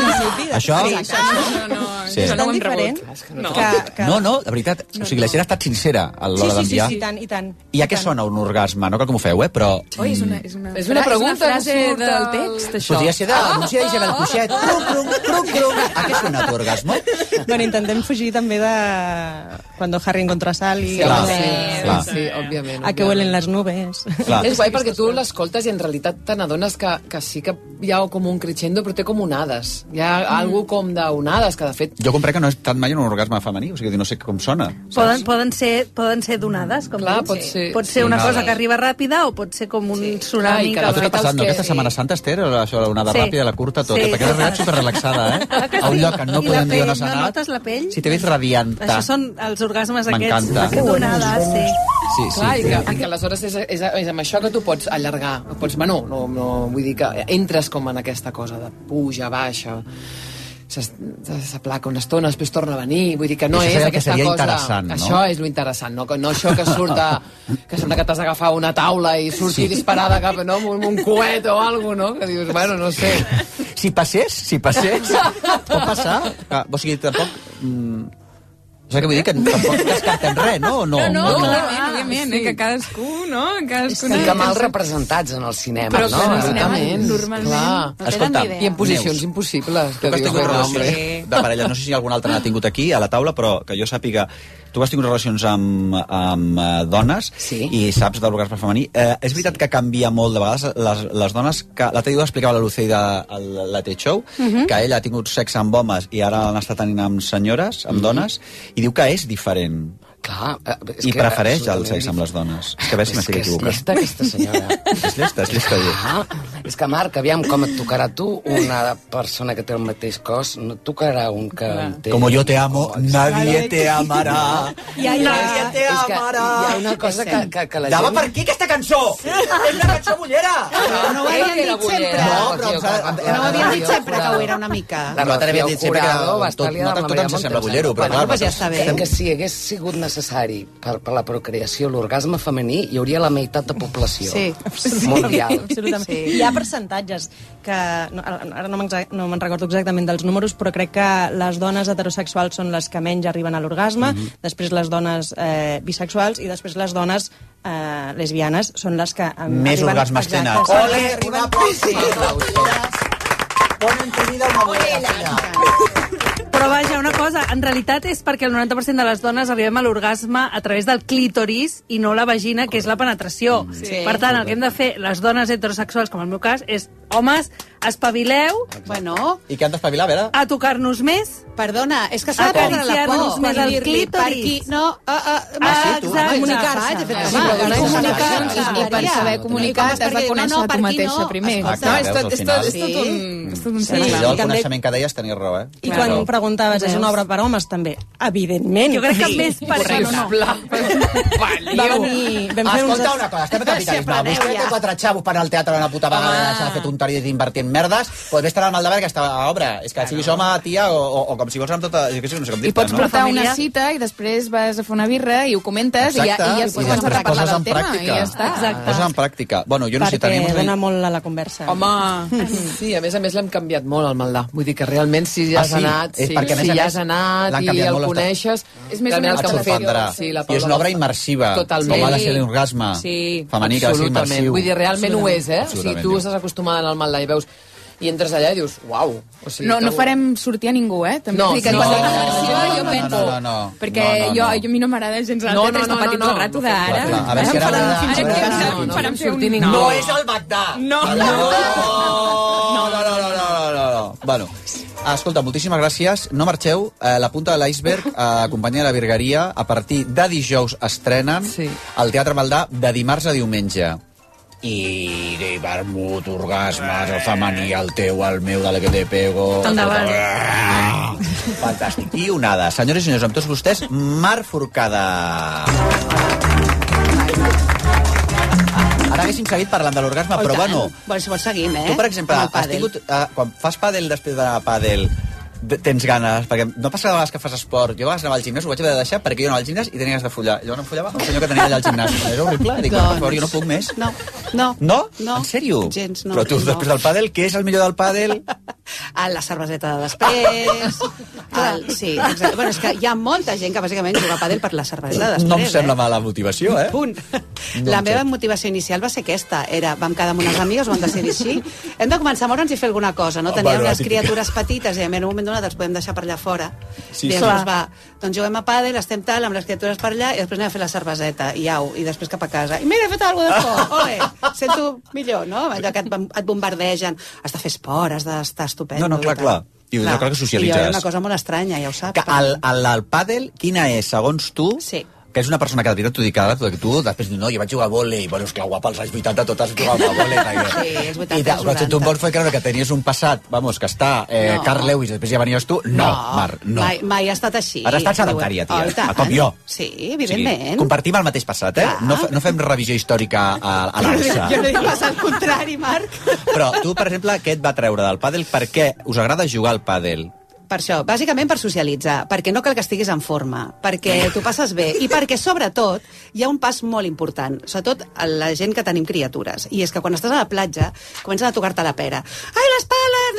Això? Sí, No, no, Sí. això és no ho tan hem diferent rebut. no. que... que... No, no, de veritat. O sigui, la gent ha estat sincera a Sí, l'hora sí, sí, d'enviar. sí, i tant, i tant. I a què sona un orgasme? No cal que m'ho feu, eh? Però... Oi, és una, és una, És una pregunta és una frase que surt del al- text, això. Podria ser de l'anunci d'Isabel Cuixet. Crum, crum, crum, crum. A què sona tu orgasme? Bueno, intentem fugir també de... Cuando Harry encontra Sally. Sí, Clar, sí, clar. sí, òbviament. A que huelen les nubes. Clar. És guai perquè tu l'escoltes i en realitat te n'adones que, que sí que hi ha com un crescendo, però té com onades. Hi ha mm. algú com d'onades, que de fet... Jo compré que no he estat mai en un orgasme femení, o sigui, no sé com sona. Poden, poden, ser, poden ser donades, com Clar, dius. pot ser- pot ser sí, una nada. cosa que arriba ràpida o pot ser com un tsunami. Clar, i que que A tu va- t'ha passat, no? que- Aquesta Setmana Santa, Esther, això, l'onada Sí. ràpida, la curta, tot. Sí. Perquè has arribat superrelaxada, eh? Ah, que A un sí? lloc que no I la podem dir on pell, has no anat. notes la pell? Si te veus radianta. Això són els orgasmes aquests. M'encanta. Que donades, sí. Sí, sí. Clar, i que, i que aleshores és, és, és amb això que tu pots allargar. Pots, bueno, no, no, vull dir que entres com en aquesta cosa de puja, baixa, s'es- s'aplaca una estona, després torna a venir, vull dir que no Això és seria el que aquesta seria cosa... interessant, no? Això és lo interessant, no, no això que surt a, que sembla que t'has d'agafar una taula i sortir Sí. disparada cap no, amb un coet o alguna cosa, no? Que dius, bueno, no sé. Si passés, si passés, pot passar. Ah, o sigui, tampoc... Mm, Això que vull dir que tampoc descartem res, no? No, no, òbviament, òbviament, que cadascú, no? Estan que mal representats en el cinema, però, no? Però absolutament, normalment. No escolta, I en posicions impossibles. Tu que has tingut relacions de parella, no sé si algun altre n'ha tingut aquí a la taula, però que jo sàpiga, tu has tingut relacions amb, amb uh, dones sí. i saps de l'orgasme femení. Eh, és veritat que canvia molt de vegades les, les dones, que l'altre dia ho explicava la Lucei de la T-Show, uh -huh. que ella ha tingut sexe amb homes i ara l'ha estat tenint amb senyores, amb uh -huh. dones, i diu que és diferent. Clar, és I que prefereix el sexe amb les dones. És que a veure si m'estic equivocant. És llesta, aquesta senyora. És llesta, és llesta. Ah, és que, Marc, aviam, com et tocarà tu una persona que té el mateix cos, no et tocarà un que té... Como yo te amo, nadie te amarà. Ja, ja, nadie te és que amarà. hi ha una cosa que, que, que la Dava gent... per aquí aquesta cançó! És una cançó bullera! Però no ho havien dit sempre. No, però... No ho havien dit sempre que ho era una mica. La Rocío havia dit sempre que tot, tot, tot ens sembla bullero, però clar... Pues ja està bé. Que si hagués sigut necessari per, per la procreació l'orgasme femení, hi hauria la meitat de població sí. mundial. Absolutament. Sí. Hi ha percentatges que... No, ara no me'n no me'n recordo exactament dels números, però crec que les dones heterosexuals són les que menys arriben a l'orgasme, mm-hmm. després les dones eh, bisexuals i després les dones eh, lesbianes són les que... Eh, Més orgasmes tenen. Ole, un aplausi! Pon en tu vida una bullera. Però vaja, una cosa, en realitat és perquè el noranta per cent de les dones arribem a l'orgasme a través del clítoris i no la vagina, que és la penetració. Sí. Per tant, el que hem de fer les dones heterosexuals, com el meu cas, és, homes, espavileu... Bueno... I què han d'espavilar, a veure? A tocar-nos més. Perdona, és que s'ha de perdre la por. Més el dir-li per clítoris. aquí... No, uh, uh, ah, sí, tu. Comunicar-se. I per saber comunicar t'has de conèixer tu mateixa primer. Ah, clar, és tot, és tot, és tot un... És tot un sí, allò, el coneixement que deies tenia raó, eh? I quan preguntaves, és una obra per homes, també? Evidentment. Jo crec que més per això no. Va venir... Escolta una cosa, estem a capitalisme. Vostè té quatre xavos per anar al teatre una puta vegada, s'ha de fer tonteries d'invertir en merdes, doncs vés al mal de veure aquesta obra. És que sigui home, tia, o com si vols amb tota... Jo què sé, no sé com dir-te, I pots portar una cita i després vas a fer una birra i ho comentes i ja es comença a parlar del tema i ja està. Poses en pràctica. Bueno, jo no sé, tenim... Perquè dona molt a la conversa. Home, sí, a més a més l'hem canviat molt, el Maldà. Vull dir que realment si ja has anat, si ja has anat i el coneixes... És més una explicació. I és una obra immersiva. Totalment. Com ha de ser l'orgasme femení, que ha de ser immersiu. Vull dir, realment ho és, eh? O sigui, tu estàs acostumada a anar al Maldà i veus... I entres allà i dius, uau. O sigui, no, no farem sortir a ningú, eh? També no, no, no, no, no, jo penso, no, no, perquè no, no, jo, no. jo a mi no m'agrada gens el no, teatre, no, no, no, no, no, rato d'ara. A veure si ara... Farem sortir ningú. No és el Bagdà! No, no, no, no, no, no, no. Bueno, escolta, moltíssimes gràcies. No marxeu. Eh, la punta de l'iceberg, eh, companyia de la Virgueria, a partir de dijous estrenen sí. al Teatre Maldà de dimarts a diumenge. I de vermut, orgasmes, el femení, el teu, el meu, dale que te pego... Endavant. Fantàstic. I onada. Senyores i senyors, amb tots vostès, Marc Forcada. Ara haguéssim seguit parlant de l'orgasme, oh, però bueno... Bueno, si vols seguim, eh? Tu, per exemple, has tingut, uh, quan fas pàdel després de pàdel, tens ganes, perquè no passa de vegades que fas esport. Jo a vegades anava al gimnàs, ho vaig haver de deixar perquè jo anava al gimnàs i tenia ganes de follar. Llavors em follava el senyor que tenia allà al gimnàs. És horrible. Dic, doncs... per favor, jo no puc més. No, no. No? No. En sèrio? Gens, no. Però tu, després del pàdel, què és el millor del pàdel? A la cerveseta de després... el... Sí, exacte. Bueno, és que hi ha molta gent que bàsicament juga a pàdel per la cerveseta de després. No em sembla eh? mala motivació, eh? Punt. No la meva motivació inicial va ser aquesta. Era, vam quedar amb unes amigues, ho vam decidir així. Hem de començar a moure'ns i fer alguna cosa, no? Teníem unes criatures petites i en un moment donat els podem deixar per allà fora. Sí, I llavors va, doncs juguem a pàdel, estem tal, amb les criatures per allà, i després anem a fer la cerveseta, i au, i després cap a casa. I mira, he fet alguna cosa de por, ole, sento millor, no? Allò que et, et bombardegen, has de fer esport, has d'estar estupendo. No, no, clar, clar. I clar, clar que socialitzes. I jo era una cosa molt estranya, ja ho saps. Que el, el, el pàdel, quina és, segons tu... Sí. Que és una persona que de veritat t'ho dic ara, que tu després dius, no, jo vaig jugar a vòlei, bueno, és que guapa, als anys vuitanta totes jugaven a vòlei. Sí, els vuitanta, I de, noranta. tu em vols fer creure que tenies un passat, vamos, que està eh, No. Carl Lewis, després ja venies tu. No, No, Mar, no. Mai, mai ha estat així. Has estat sedentària, tia, Oh, i tant. com jo. Sí, evidentment. Sí, compartim el mateix passat, eh? No, fe- no fem revisió històrica a, a l'alça. Jo no dic pas al contrari, Marc. Però tu, per exemple, què et va treure del pàdel? Per què us agrada jugar al pàdel? Per això, bàsicament per socialitzar, perquè no cal que estiguis en forma, perquè t'ho passes bé, i perquè, sobretot, hi ha un pas molt important, sobretot a la gent que tenim criatures, i és que quan estàs a la platja, comencen a tocar-te la pera. Ai, les pales,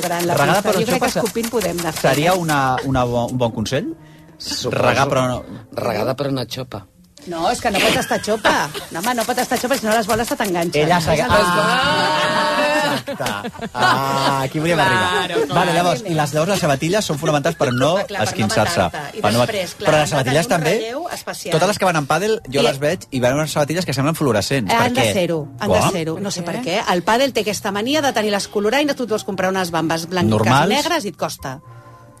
molt gran la Regada pista. per Jo crec que xopa escopint podem anar fent. seria una, una bo, un bon consell? Suposo. Regar, però no... Regada per una xopa. No, és que no pot estar xopa. No, home, no pot estar xopa, si no les boles se t'enganxen. Ella s'ha... És el- Ah, exacte. Ah, aquí volíem arribar. Claro, Vale, llavors, i les, llavors les sabatilles són fonamentals per no Clar, per no esquinçar-se. matar-te. I Per no- després, clar, Però les han de sabatilles tenir un també, relleu especial. totes les que van en pàdel, jo I- les veig i van unes sabatilles que semblen fluorescents. Eh, Per han de què? ser-ho, han Com? de ser-ho. No sé per què. El pàdel té aquesta mania de tenir les coloraines, tu et vols comprar unes bambes blanques Normals? negres i et costa.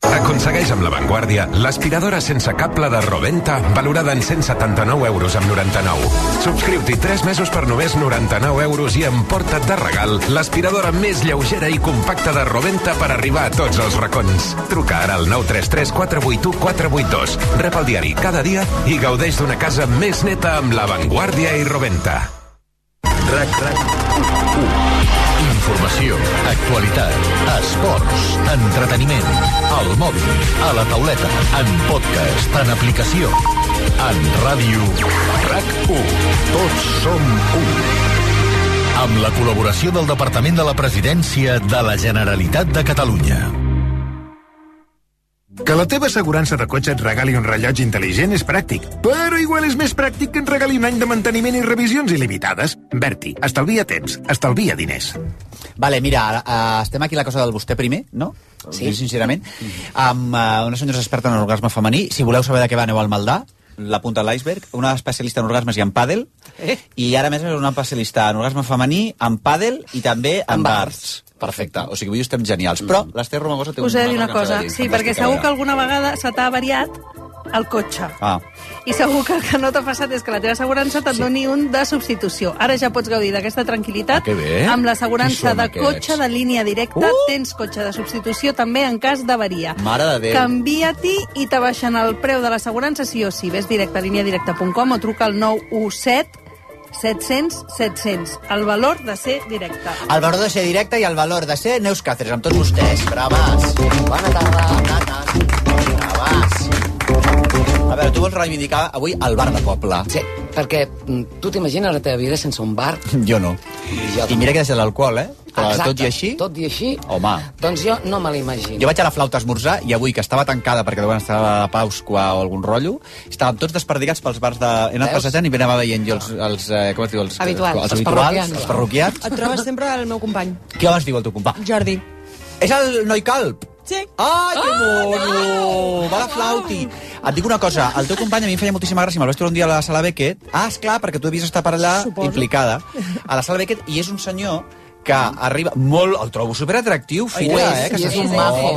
Aconsegueix amb La Vanguardia l'aspiradora sense cable de Roventa, valorada en cent setanta-nou euros amb noranta-nou. Subscriu-t'hi tres mesos per només noranta-nou euros i emporta't de regal l'aspiradora més lleugera i compacta de Roventa per arribar a tots els racons. Truca ara al nou tres tres quatre vuit u quatre vuit dos. Rep el diari cada dia i gaudeix d'una casa més neta amb La Vanguardia i Roventa. RAC RAC Informació, actualitat, esports, entreteniment, al mòbil, a la tauleta, en podcast, en aplicació, en ràdio, RAC u. Tots som u. Amb la col·laboració del Departament de la Presidència de la Generalitat de Catalunya. Que la teva assegurança de cotxe et regali un rellotge intel·ligent és pràctic, però igual és més pràctic que et regali un any de manteniment i revisions il·limitades. Berti, estalvia temps, estalvia diners. Vale, mira, uh, estem aquí a la cosa del vostè primer, no? Sí. Sincerament. Amb uh, una senyora experta en orgasme femení. Si voleu saber de què va, aneu al Maldà, la punta de l'iceberg, una especialista en orgasmes i en pàdel, eh? I ara més és una especialista en orgasme femení, en pàdel i també en, en bars. Perfecte, o sigui, avui estem genials. Però l'Ester Romagosa té us he de dir una cosa, dir, sí, perquè segur que alguna vegada se t'ha avariat el cotxe. Ah. I segur que el que no t'ha passat és que la teva assegurança te'n sí. doni un de substitució. Ara ja pots gaudir d'aquesta tranquil·litat ah, amb l'assegurança de aquests? cotxe de línia directa. Uh! Tens cotxe de substitució també en cas d'avaria. Mare de Déu. Canvia-t'hi i te baixen el preu de l'assegurança sí o sí. Ves directe a línia directa punt com o truca al nou u set set-cents set-cents. El valor de ser directe. El valor de ser directe i el valor de ser Neus Cáceres, amb tots vostès. Braves. Bona tarda, nanes. Braves. A veure, tu vols reivindicar avui el bar de poble. Sí, perquè tu t'imagines la teva vida sense un bar? Jo no. Jo I mira que és l'alcohol, eh? Però exacte, tot i així... Tot i així... Home. Doncs jo no me l'imagino. Jo vaig a la flauta a esmorzar i avui, que estava tancada perquè deuen estar a Pàusqua o algun rotllo, estàvem tots desperdigats pels bars de... He anat passejant i anava veient jo els... els eh, com es diu? Els habituals. Els, els habituals, els parroquians. Et trobes sempre el meu company. Què es diu el teu company? Jordi. És el noi calb? Sí. Ai, que mono! Va la flauti. Et dic una cosa, el teu company a mi em feia moltíssima gràcia, me'l vaig trobar un dia a la sala Beckett. Ah, esclar, perquè tu havies estat per allà Suposo. implicada. A la sala Beckett, i és un senyor que arriba molt... El trobo superatractiu, filla, eh? Que és un majo.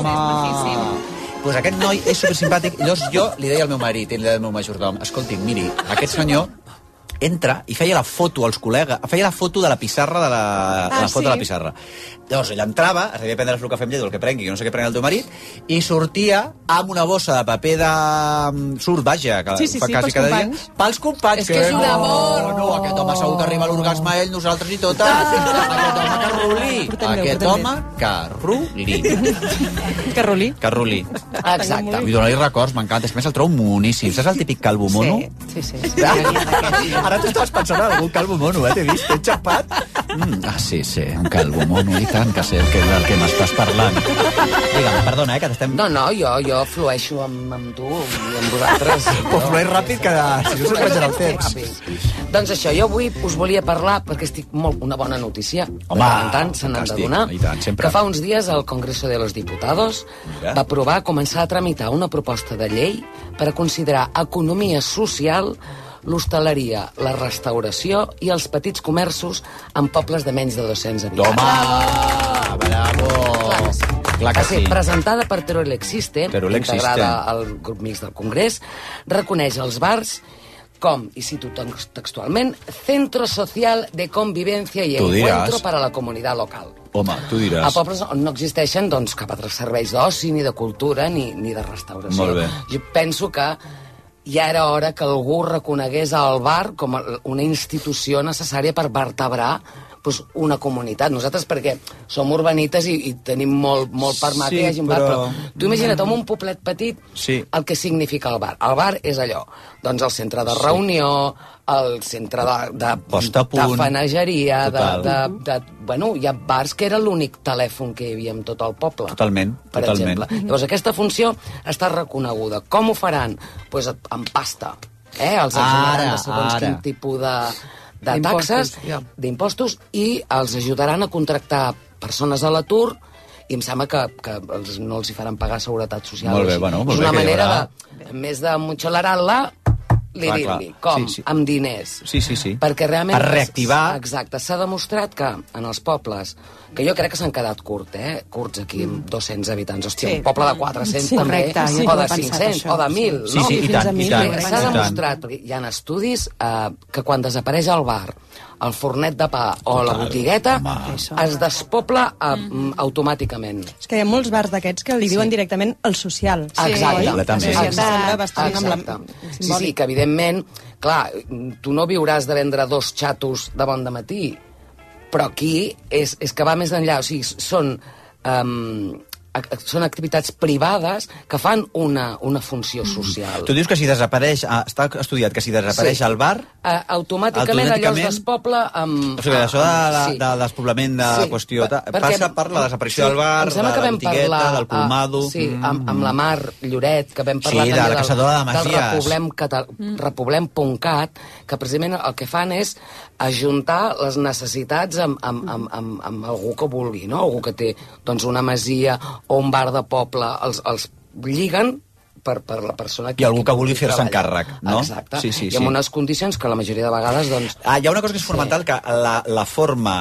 Pues aquest noi és supersimpàtic. Llavors jo li deia al meu marit, i li deia al meu majordom, escolti, miri, aquest senyor entra i feia la foto als col·legues, feia la foto de la pissarra de la, ah, de la foto sí? de la pissarra. Llavors ell entrava, es devia prendre el que fem llet o el que prengui, no sé què prenc el teu marit, i sortia amb una bossa de paper de... surt, vaja, que sí, sí, fa sí, quasi cada companys. dia. Pels companys. És que és un amor. No, aquest home segur que arriba a l'orgasme a ell, nosaltres i totes. Ah, aquest home que ruli. Aquest home que ruli. Que ruli. Que ruli. Exacte. Vull donar-li records, m'encanta. És que més el trobo moníssim. Saps el típic calvo mono? Sí, sí, sí. sí. Ara tu estaves pensant en algun calvo mono, eh? T'he vist, t'he xapat. Mm, ah, sí, sí, un calvo mono, i tant que sé el que, del que m'estàs parlant. Digue'm, perdona, eh, que t'estem... No, no, jo, jo flueixo amb, amb tu i amb vosaltres. Però flueix ràpid que si no se't menjarà el temps. Doncs això, jo avui us volia parlar, perquè estic molt una bona notícia. Home, de tant en tant se n'han de donar. I tant, sempre. Que fa uns dies el Congreso de los Diputados Mira. va aprovar començar a tramitar una proposta de llei per a considerar economia social l'hostaleria, la restauració i els petits comerços en pobles de menys de dos-cents habitants. Toma! Bravo! Clar que sí. Clar que sí. Presentada per Teruel Existe, Teruel Existe, integrada al grup mixt del Congrés, reconeix els bars com, i cito textualment, centro social de convivencia y encuentro para la comunidad local. Home, tu diràs. A pobles on no existeixen doncs, cap altres serveis d'oci, ni de cultura, ni, ni de restauració. Molt bé. Jo penso que ja era hora que algú reconegués el bar com una institució necessària per vertebrar pues, una comunitat. Nosaltres, perquè som urbanites i, i tenim molt, molt permat sí, que hi hagi un bar, però... però tu imagina't, en un poblet petit, sí. el que significa el bar. El bar és allò, doncs el centre de reunió, el centre de, de, de fanegeria, de, de, de, bueno, hi ha bars que era l'únic telèfon que hi havia en tot el poble. Totalment, per totalment. exemple. Llavors, aquesta funció està reconeguda. Com ho faran? Doncs pues, amb pasta. Eh? Els exoneraran de segons ara. quin tipus de... de taxes, d'impostos, i els ajudaran a contractar persones a l'atur, i em sembla que, que els, no els hi faran pagar seguretat social. Molt bé, bueno, molt és bé, una manera haurà... de, en més de mucholarant-la, li dir-li. Com? Sí, sí. Amb diners. Sí, sí, sí. Perquè realment... Per reactivar... Exacte. S'ha demostrat que en els pobles que jo crec que s'han quedat curt, eh? curts aquí, amb dos-cents habitants. Hòstia, Sí. un poble de quatre-cents Sí, també, correcte, sí, o ho he de pensat, cinc-cents, això. o de mil. Sí, no? sí, i tant, i tant. S'ha i tant. demostrat, perquè hi ha estudis eh, que quan desapareix el bar, el fornet de pa o la botigueta, es despobla eh, mm. automàticament. És que hi ha molts bars d'aquests que li diuen directament el social. Sí. Exacte. Oi? Exacte. Bastant amb la... Sí, sí, que evidentment, clar, tu no viuràs de vendre dos xatos de bon dematí, però aquí és, és que va més enllà, o sigui, són... Um, són activitats privades que fan una, una funció social. Tu dius que si desapareix, ah, està estudiat que si desapareix Sí. el bar... Uh, automàticament, allò es despobla amb... O sigui, això de, de, sí. de despoblament de Sí, qüestió per- passa perquè- per la desaparició sí, del bar, em de sembla que la vam botigueta, parlar, del colmado... uh, sí, amb, amb la Mar Lloret, que vam parlar Sí, de també la del, caçadora de del masies. Repoblem, cata, repoblem punt cat, que precisament el que fan és ajuntar les necessitats amb, amb, amb, amb, amb algú que vulgui, no? Algú que té doncs, una masia o un bar de poble, els, els lliguen per, per la persona que... I algú que vulgui treballa. fer-se'n càrrec, no? Exacte. Sí, sí, I amb sí. unes condicions que la majoria de vegades, doncs... Ah, hi ha una cosa que és fonamental, que la, la forma...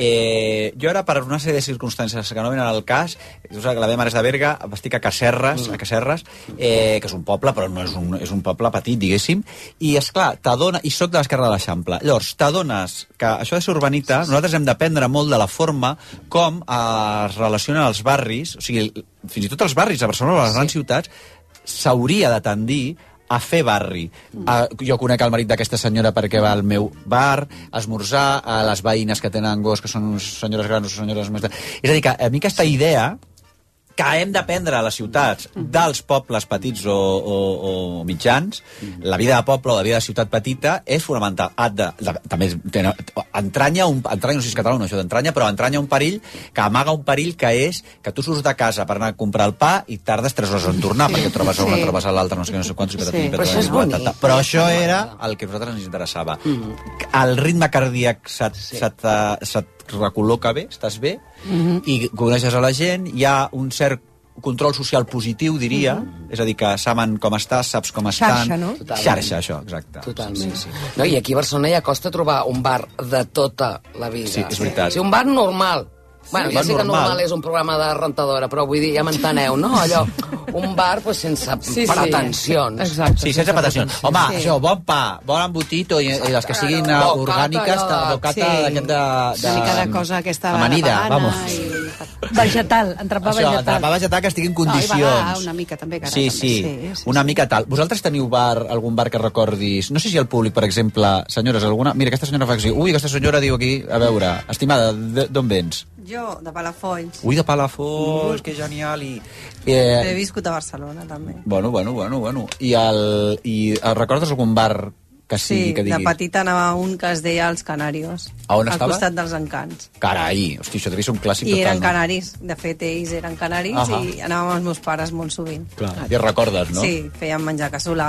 Eh, jo ara, per una sèrie de circumstàncies que no venen al cas, tu saps que la meva mare és de Berga, estic a Casserres, a Casserres, eh, que és un poble, però no és un, és un poble petit, diguéssim, i, és clar, t'adona, i soc de l'esquerra de l'Eixample. Llavors, t'adones que això de ser urbanita, nosaltres hem d'aprendre molt de la forma com eh, es relacionen els barris, o sigui, fins i tot els barris a Barcelona, a les grans ciutats, s'hauria de tendir a fer barri. Uh, jo conec el marit d'aquesta senyora perquè va al meu bar, a esmorzar, a les veïnes que tenen gos, que són senyores grans o senyores més... De... És a dir, que a mi aquesta idea que hem d'aprendre a les ciutats dels pobles petits o, o, o mitjans, la vida de poble o la vida de ciutat petita és fonamental. Ha de, de, també ten, entranya, un, entranya, no sé si és català o no, això d'entranya, però entranya un perill que amaga un perill que és que tu surts de casa per anar a comprar el pa i tardes tres hores en tornar, sí, perquè trobes a una, sí. trobes a l'altra, no sé què, no sé quants... Sí. Però això és bonic. Però això era el que a nosaltres ens interessava. Mm. El ritme cardíac se't, sí. se't, se't recol·loca bé, estàs bé, mm-hmm. i coneixes a la gent, hi ha un cert control social positiu, diria, mm-hmm. és a dir, que saben com estàs, saps com estan... Xarxa, no? Totalment. Xarxa, això, exacte. Totalment. Sí, sí. No, i aquí a Barcelona ja costa trobar un bar de tota la vida. Sí, és veritat. O sigui, un bar normal. Bueno, ja sé que normal. normal és un programa de rentadora, però vull dir, ja m'enteneu, no? Allò, un bar pues, sense Sí, sí. pretensions. Exacte. Sí, sense pretensions. Home, Sí. això, bon pa, bon embotit, i, i les que siguin uh, Bocata, orgàniques, allò de- bocata sí. d'aquest de, de... Una mica de cosa aquesta amanida, vegana vamos. i... Vegetal, entrepà Això, vegetal. entrepà vegetal que estigui en No, i condicions. vegà, una mica també, que ara Sí, també, sí, sí, sí, una sí. mica tal. Vosaltres teniu bar, algun bar que recordis? No sé si el públic, per exemple, senyores, alguna... Mira, aquesta senyora fa així. Ui, aquesta senyora diu aquí, a veure, estimada, de- d'on vens? Jo, de Palafolls. Ui, de Palafolls, mm. que genial. I, He eh, viscut a Barcelona, també. bueno, bueno, bueno, bueno. I, el, i el, recordes algun bar que sigui, Sí, que de diguis... petita anava a un que es deia Els Canarios. A on al estava? Al costat dels Encants. Carai, hosti, això devia ser un clàssic I total, eren no? canaris, de fet ells eren canaris. Ahà. I anàvem amb els meus pares molt sovint. Clar, ja recordes, no? Sí, feien menjar casolà,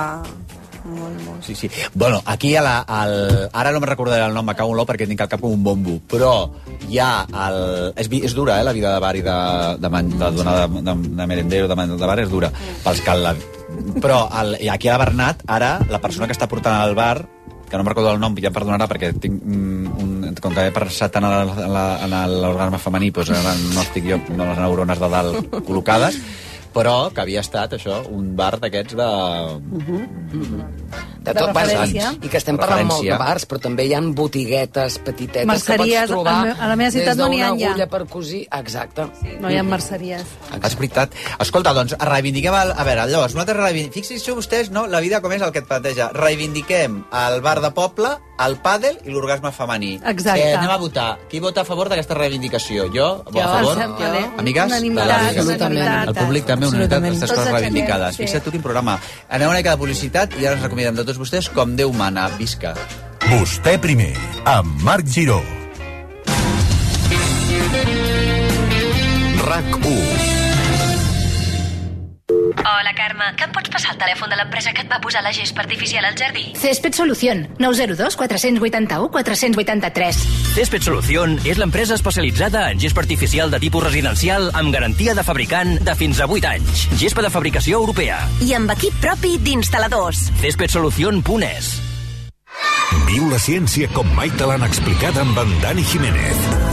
molt, molt. Sí, sí. Bueno, aquí a la, al, ara no me'n recordaré el nom, me cago en l'ou perquè tinc al cap com un bombo, però hi ha el... És, vi- és dura, eh, la vida de bar i de, de, man, de donar de, de, de merendero, de, man- de bar és dura. Pels que la, però el, i aquí a Bernat, ara, la persona que està portant al bar, que no em recordo el nom, ja em perdonarà perquè tinc mm, un, com que he pensat en el- en la- en l'organisme femení, doncs ara no estic jo, no les neurones de dalt col·locades, però que havia estat, això, un bar d'aquests de... De De tot, bueno, referència. I que estem parlant molt de Referència. bars, però també hi han botiguetes petitetes Merceries, que pots trobar al meu- a la meva ciutat des no n'hi d'una ha ja. agulla per cosir. Exacte. No hi ha merceries. És veritat. Escolta, doncs, reivindiquem... El, a veure, llavors, nosaltres reivindiquem... Fixin-se vostès, no?, la vida com és el que et planteja. Reivindiquem el bar de poble, el pàdel i l'orgasme femení. Exacte. Eh, anem a votar. Qui vota a favor d'aquesta reivindicació? Jo? Jo a favor? Vale. Amigues? Unanimitat, De la- unanimitat. El públic també, una unitat Absolutament. d'aquestes Tots coses aixequem, reivindicades. sí. Fixa't tu quin programa. Anem una mica de publicitat i ara ens recomanem de tots vostès com Déu mana. Visca. Vostè primer, amb Marc Giró. RAC u. Hola, Carme. Que em pots passar el telèfon de l'empresa que et va posar la gespa artificial al jardí? Césped Solución, nou zero dos quatre vuit u quatre vuit tres. Césped Solución és l'empresa especialitzada en gespa artificial de tipus residencial amb garantia de fabricant de fins a vuit anys. Gespa de fabricació europea. I amb equip propi d'instal·ladors. césped solución punt es. Viu la ciència com mai te l'han explicada amb en Dani Jiménez.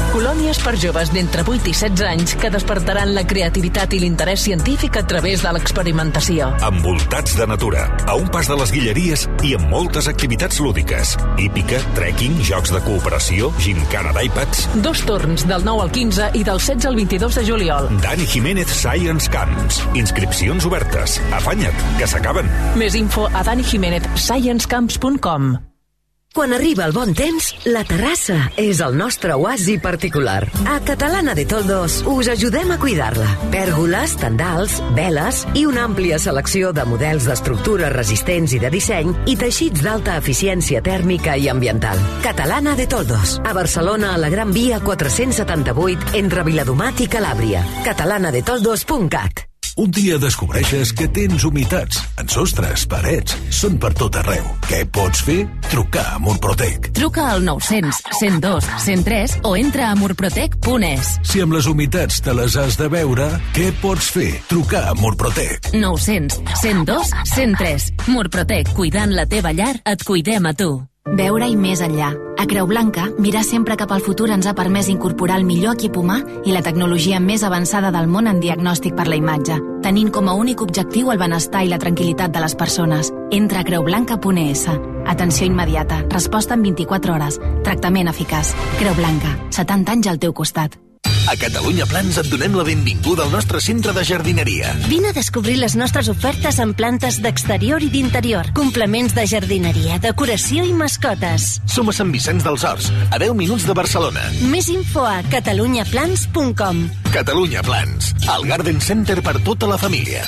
Colònies per joves d'entre vuit i setze anys que despertaran la creativitat i l'interès científic a través de l'experimentació. Envoltats de natura, a un pas de les Guilleries i amb moltes activitats lúdiques. Hípica, trekking, jocs de cooperació, gimcana d'iPads... Dos torns del nou al quinze i del setze al vint-i-dos de juliol. Dani Jiménez Science Camps. Inscripcions obertes. Afanya't, que s'acaben. Més info a dani jiménez science camps punt com. Quan arriba el bon temps, la terrassa és el nostre oasi particular. A Catalana de Toldos us ajudem a cuidar-la. Pèrgoles, tendals, veles i una àmplia selecció de models d'estructures resistents i de disseny i teixits d'alta eficiència tèrmica i ambiental. Catalana de Toldos. A Barcelona, a la Gran Via quatre-cents setanta-vuit, entre Viladomat i Calàbria. catalana de toldos punt cat. Un dia descobreixes que tens humitats en sostres, parets, són per tot arreu. Què pots fer? Trucar a Murprotec. Truca al nou-cents, cent dos, cent tres o entra a murprotec punt es. Si amb les humitats te les has de veure, què pots fer? Trucar a Murprotec. nou-cents, cent dos, cent tres. Murprotec, cuidant la teva llar, et cuidem a tu. Veure-hi més enllà. A Creu Blanca, mirar sempre cap al futur ens ha permès incorporar el millor equip humà i la tecnologia més avançada del món en diagnòstic per la imatge, tenint com a únic objectiu el benestar i la tranquil·litat de les persones. Entra a creu blanca punt es. Atenció immediata, resposta en vint-i-quatre hores, tractament eficaç. Creu Blanca, setanta anys al teu costat. A Catalunya Plans et donem la benvinguda al nostre centre de jardineria. Vine a descobrir les nostres ofertes en plantes d'exterior i d'interior, complements de jardineria, decoració i mascotes. Som a Sant Vicenç dels Horts, a deu minuts de Barcelona. Més info a catalunya plans punt com. Catalunya Plans, el Garden Center per tota la família.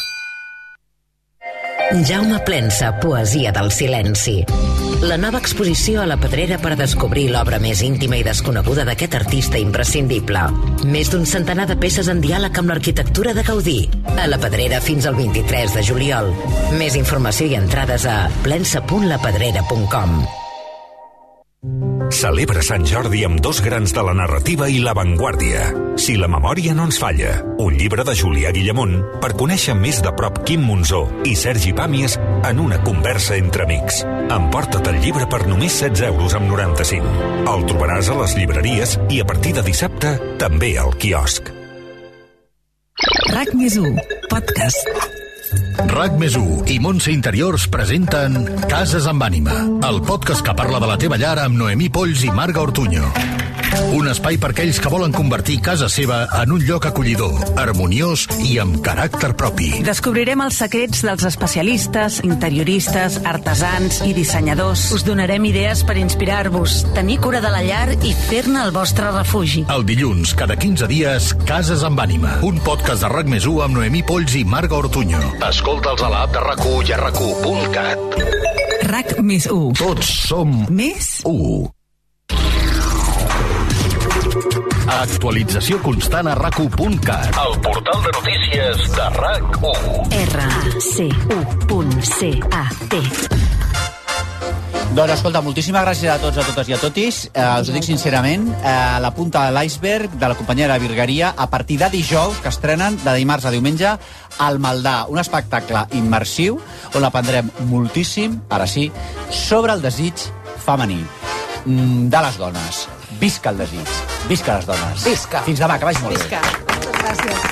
Jaume Plensa, Poesia del silenci. La nova exposició a la Pedrera per descobrir l'obra més íntima i desconeguda d'aquest artista imprescindible. Més d'un centenar de peces en diàleg amb l'arquitectura de Gaudí. A la Pedrera fins al vint-i-tres de juliol. Més informació i entrades a plensa punt la pedrera punt com. Celebra Sant Jordi amb dos grans de la narrativa i l'avantguàrdia. Si la memòria no ens falla, un llibre de Julià Guillamont per conèixer més de prop Quim Monzó i Sergi Pàmies en una conversa entre amics. Emporta't el llibre per només setze euros amb noranta-cinc. El trobaràs a les llibreries i a partir de dissabte també al quiosc. RAC més u, podcast. RAC més u i Montse Interiors presenten Cases amb ànima, el podcast que parla de la teva llar amb Noemí Polls i Marga Ortuño. Un espai per aquells que volen convertir casa seva en un lloc acollidor, harmoniós i amb caràcter propi. Descobrirem els secrets dels especialistes, interioristes, artesans i dissenyadors. Us donarem idees per inspirar-vos, tenir cura de la llar i fer-ne el vostre refugi. El dilluns, cada quinze dies, Cases amb ànima, un podcast de RAC més u amb Noemí Polls i Marga Ortuño. Escolta'ls a l'app de RAC u i a rac u punt cat. RAC més u. Tots som més u. Actualització constant a rac u punt cat. El portal de notícies de RAC u. R A C U punt C A T. Doncs escolta, moltíssimes gràcies a tots, a totes i a totis. Eh, us ho dic sincerament, eh, la punta de l'iceberg de la companyia de la Virgueria a partir de dijous, que estrenen de dimarts a diumenge al Maldà, un espectacle immersiu on aprendrem moltíssim, ara sí, sobre el desig femení mm, de les dones. Visca el desig, visca les dones. Visca. Fins demà, que vagi molt Visca. bé. Gràcies.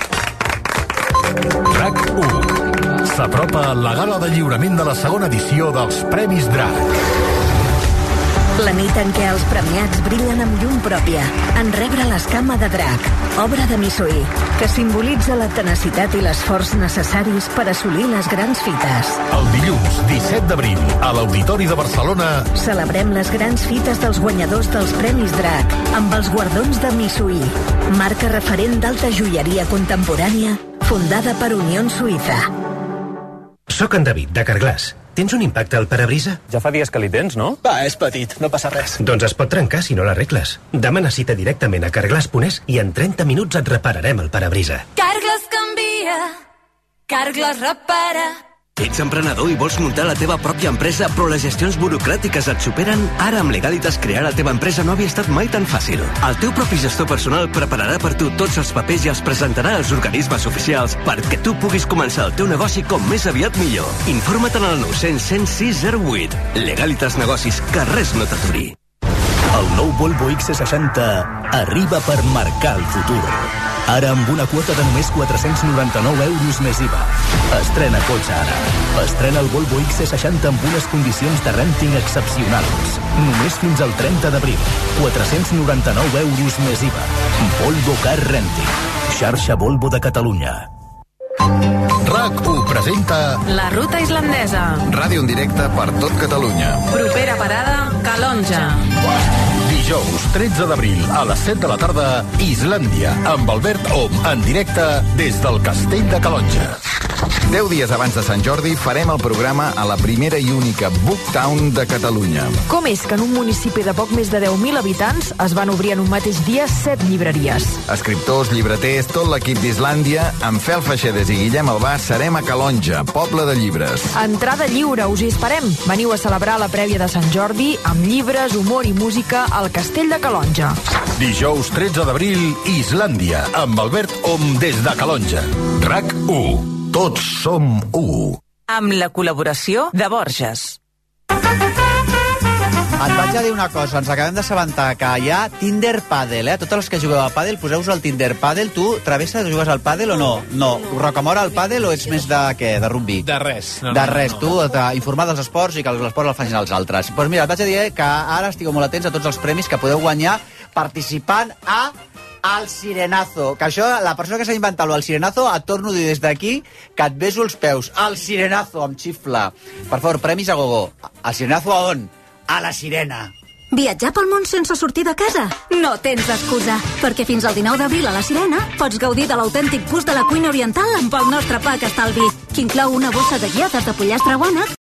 RAC u. S'apropa la gala de lliurament de la segona edició dels Premis Drac. La nit en què els premiats brillen amb llum pròpia, en rebre l'escama de drac, obra de Missoí, que simbolitza la tenacitat i l'esforç necessaris per assolir les grans fites. El dilluns disset d'abril, a l'Auditori de Barcelona, Celebrem les grans fites dels guanyadors dels Premis Drac amb els guardons de Missoí, marca referent d'alta joieria contemporània fundada per Unió Suïssa. Soc en David, de Carglass. Tens un impacte al parabrisa? Ja fa dies que li tens, no? Va, és petit, no passa res. Doncs es pot trencar si no l'arregles. Demana cita directament a carglass punt es i en trenta minuts et repararem el parabrisa. Carglass canvia, Carglass repara. Ets emprenedor i vols muntar la teva pròpia empresa, però les gestions burocràtiques et superen? Ara amb Legalitas crear la teva empresa no havia estat mai tan fàcil. El teu propi gestor personal prepararà per tu tots els papers i els presentarà als organismes oficials perquè tu puguis començar el teu negoci com més aviat millor. Informa't en el nou cents cent sis zero vuit. Legalitas Negocis, que res no t'aturi. El nou Volvo X C seixanta arriba per marcar el futur. Ara amb una quota de només quatre-cents noranta-nou euros més I V A. Estrena cotxe ara. Estrena el Volvo X C seixanta amb unes condicions de renting excepcionals. Només fins al trenta d'abril. quatre-cents noranta-nou euros més I V A. Volvo Car Renting. Xarxa Volvo de Catalunya. RAC u presenta La ruta islandesa. Ràdio en directe per tot Catalunya. Propera parada, Calonja. Dijous, tretze d'abril, a les set de la tarda, Islàndia, amb Albert Om, en directe des del Castell de Calonja. Deu dies abans de Sant Jordi farem el programa a la primera i única Booktown de Catalunya. Com és que en un municipi de poc més de deu mil habitants es van obrir en un mateix dia set llibreries? Escriptors, llibreters, tot l'equip d'Islàndia, amb Fel Feixedes i Guillem Albà, serem a Calonja, poble de llibres. Entrada lliure, us hi esperem. Veniu a celebrar la prèvia de Sant Jordi amb llibres, humor i música al Castell de Calonja. Dijous, tretze d'abril, Islàndia, amb Albert Om des de Calonja. RAC u. Tots som u. Amb la col·laboració de Borges. Et vaig a dir una cosa, ens acabem d'assabentar que hi ha Tinder Paddle, eh? Tots els que jugueu a pàdel, poseu-vos al Tinder Paddle. Tu, Travessa, jugues al pàdel o no? No. Rocamora al pàdel o ets més de què? De rugby? De res. No, de no, res. no, Tu, d'informar dels esports i que els esports el facin els altres. Doncs pues mira, et vaig a dir que ara estigueu molt atents a tots els premis que podeu guanyar participant a El Sirenazo. Que això, la persona que s'ha inventat el Sirenazo, et torno a dir des d'aquí que et beso els peus. El Sirenazo, amb xifla. Per favor, premis a gogo. El Sirenazo a on? A la Sirena. Viatjar pel món sense sortir de casa? No tens excusa, perquè fins al dinou d'abril a la Sirena pots gaudir de l'autèntic gust de la cuina oriental amb el nostre pack estalvi, que inclou una bossa de guiades de pollastre guànec,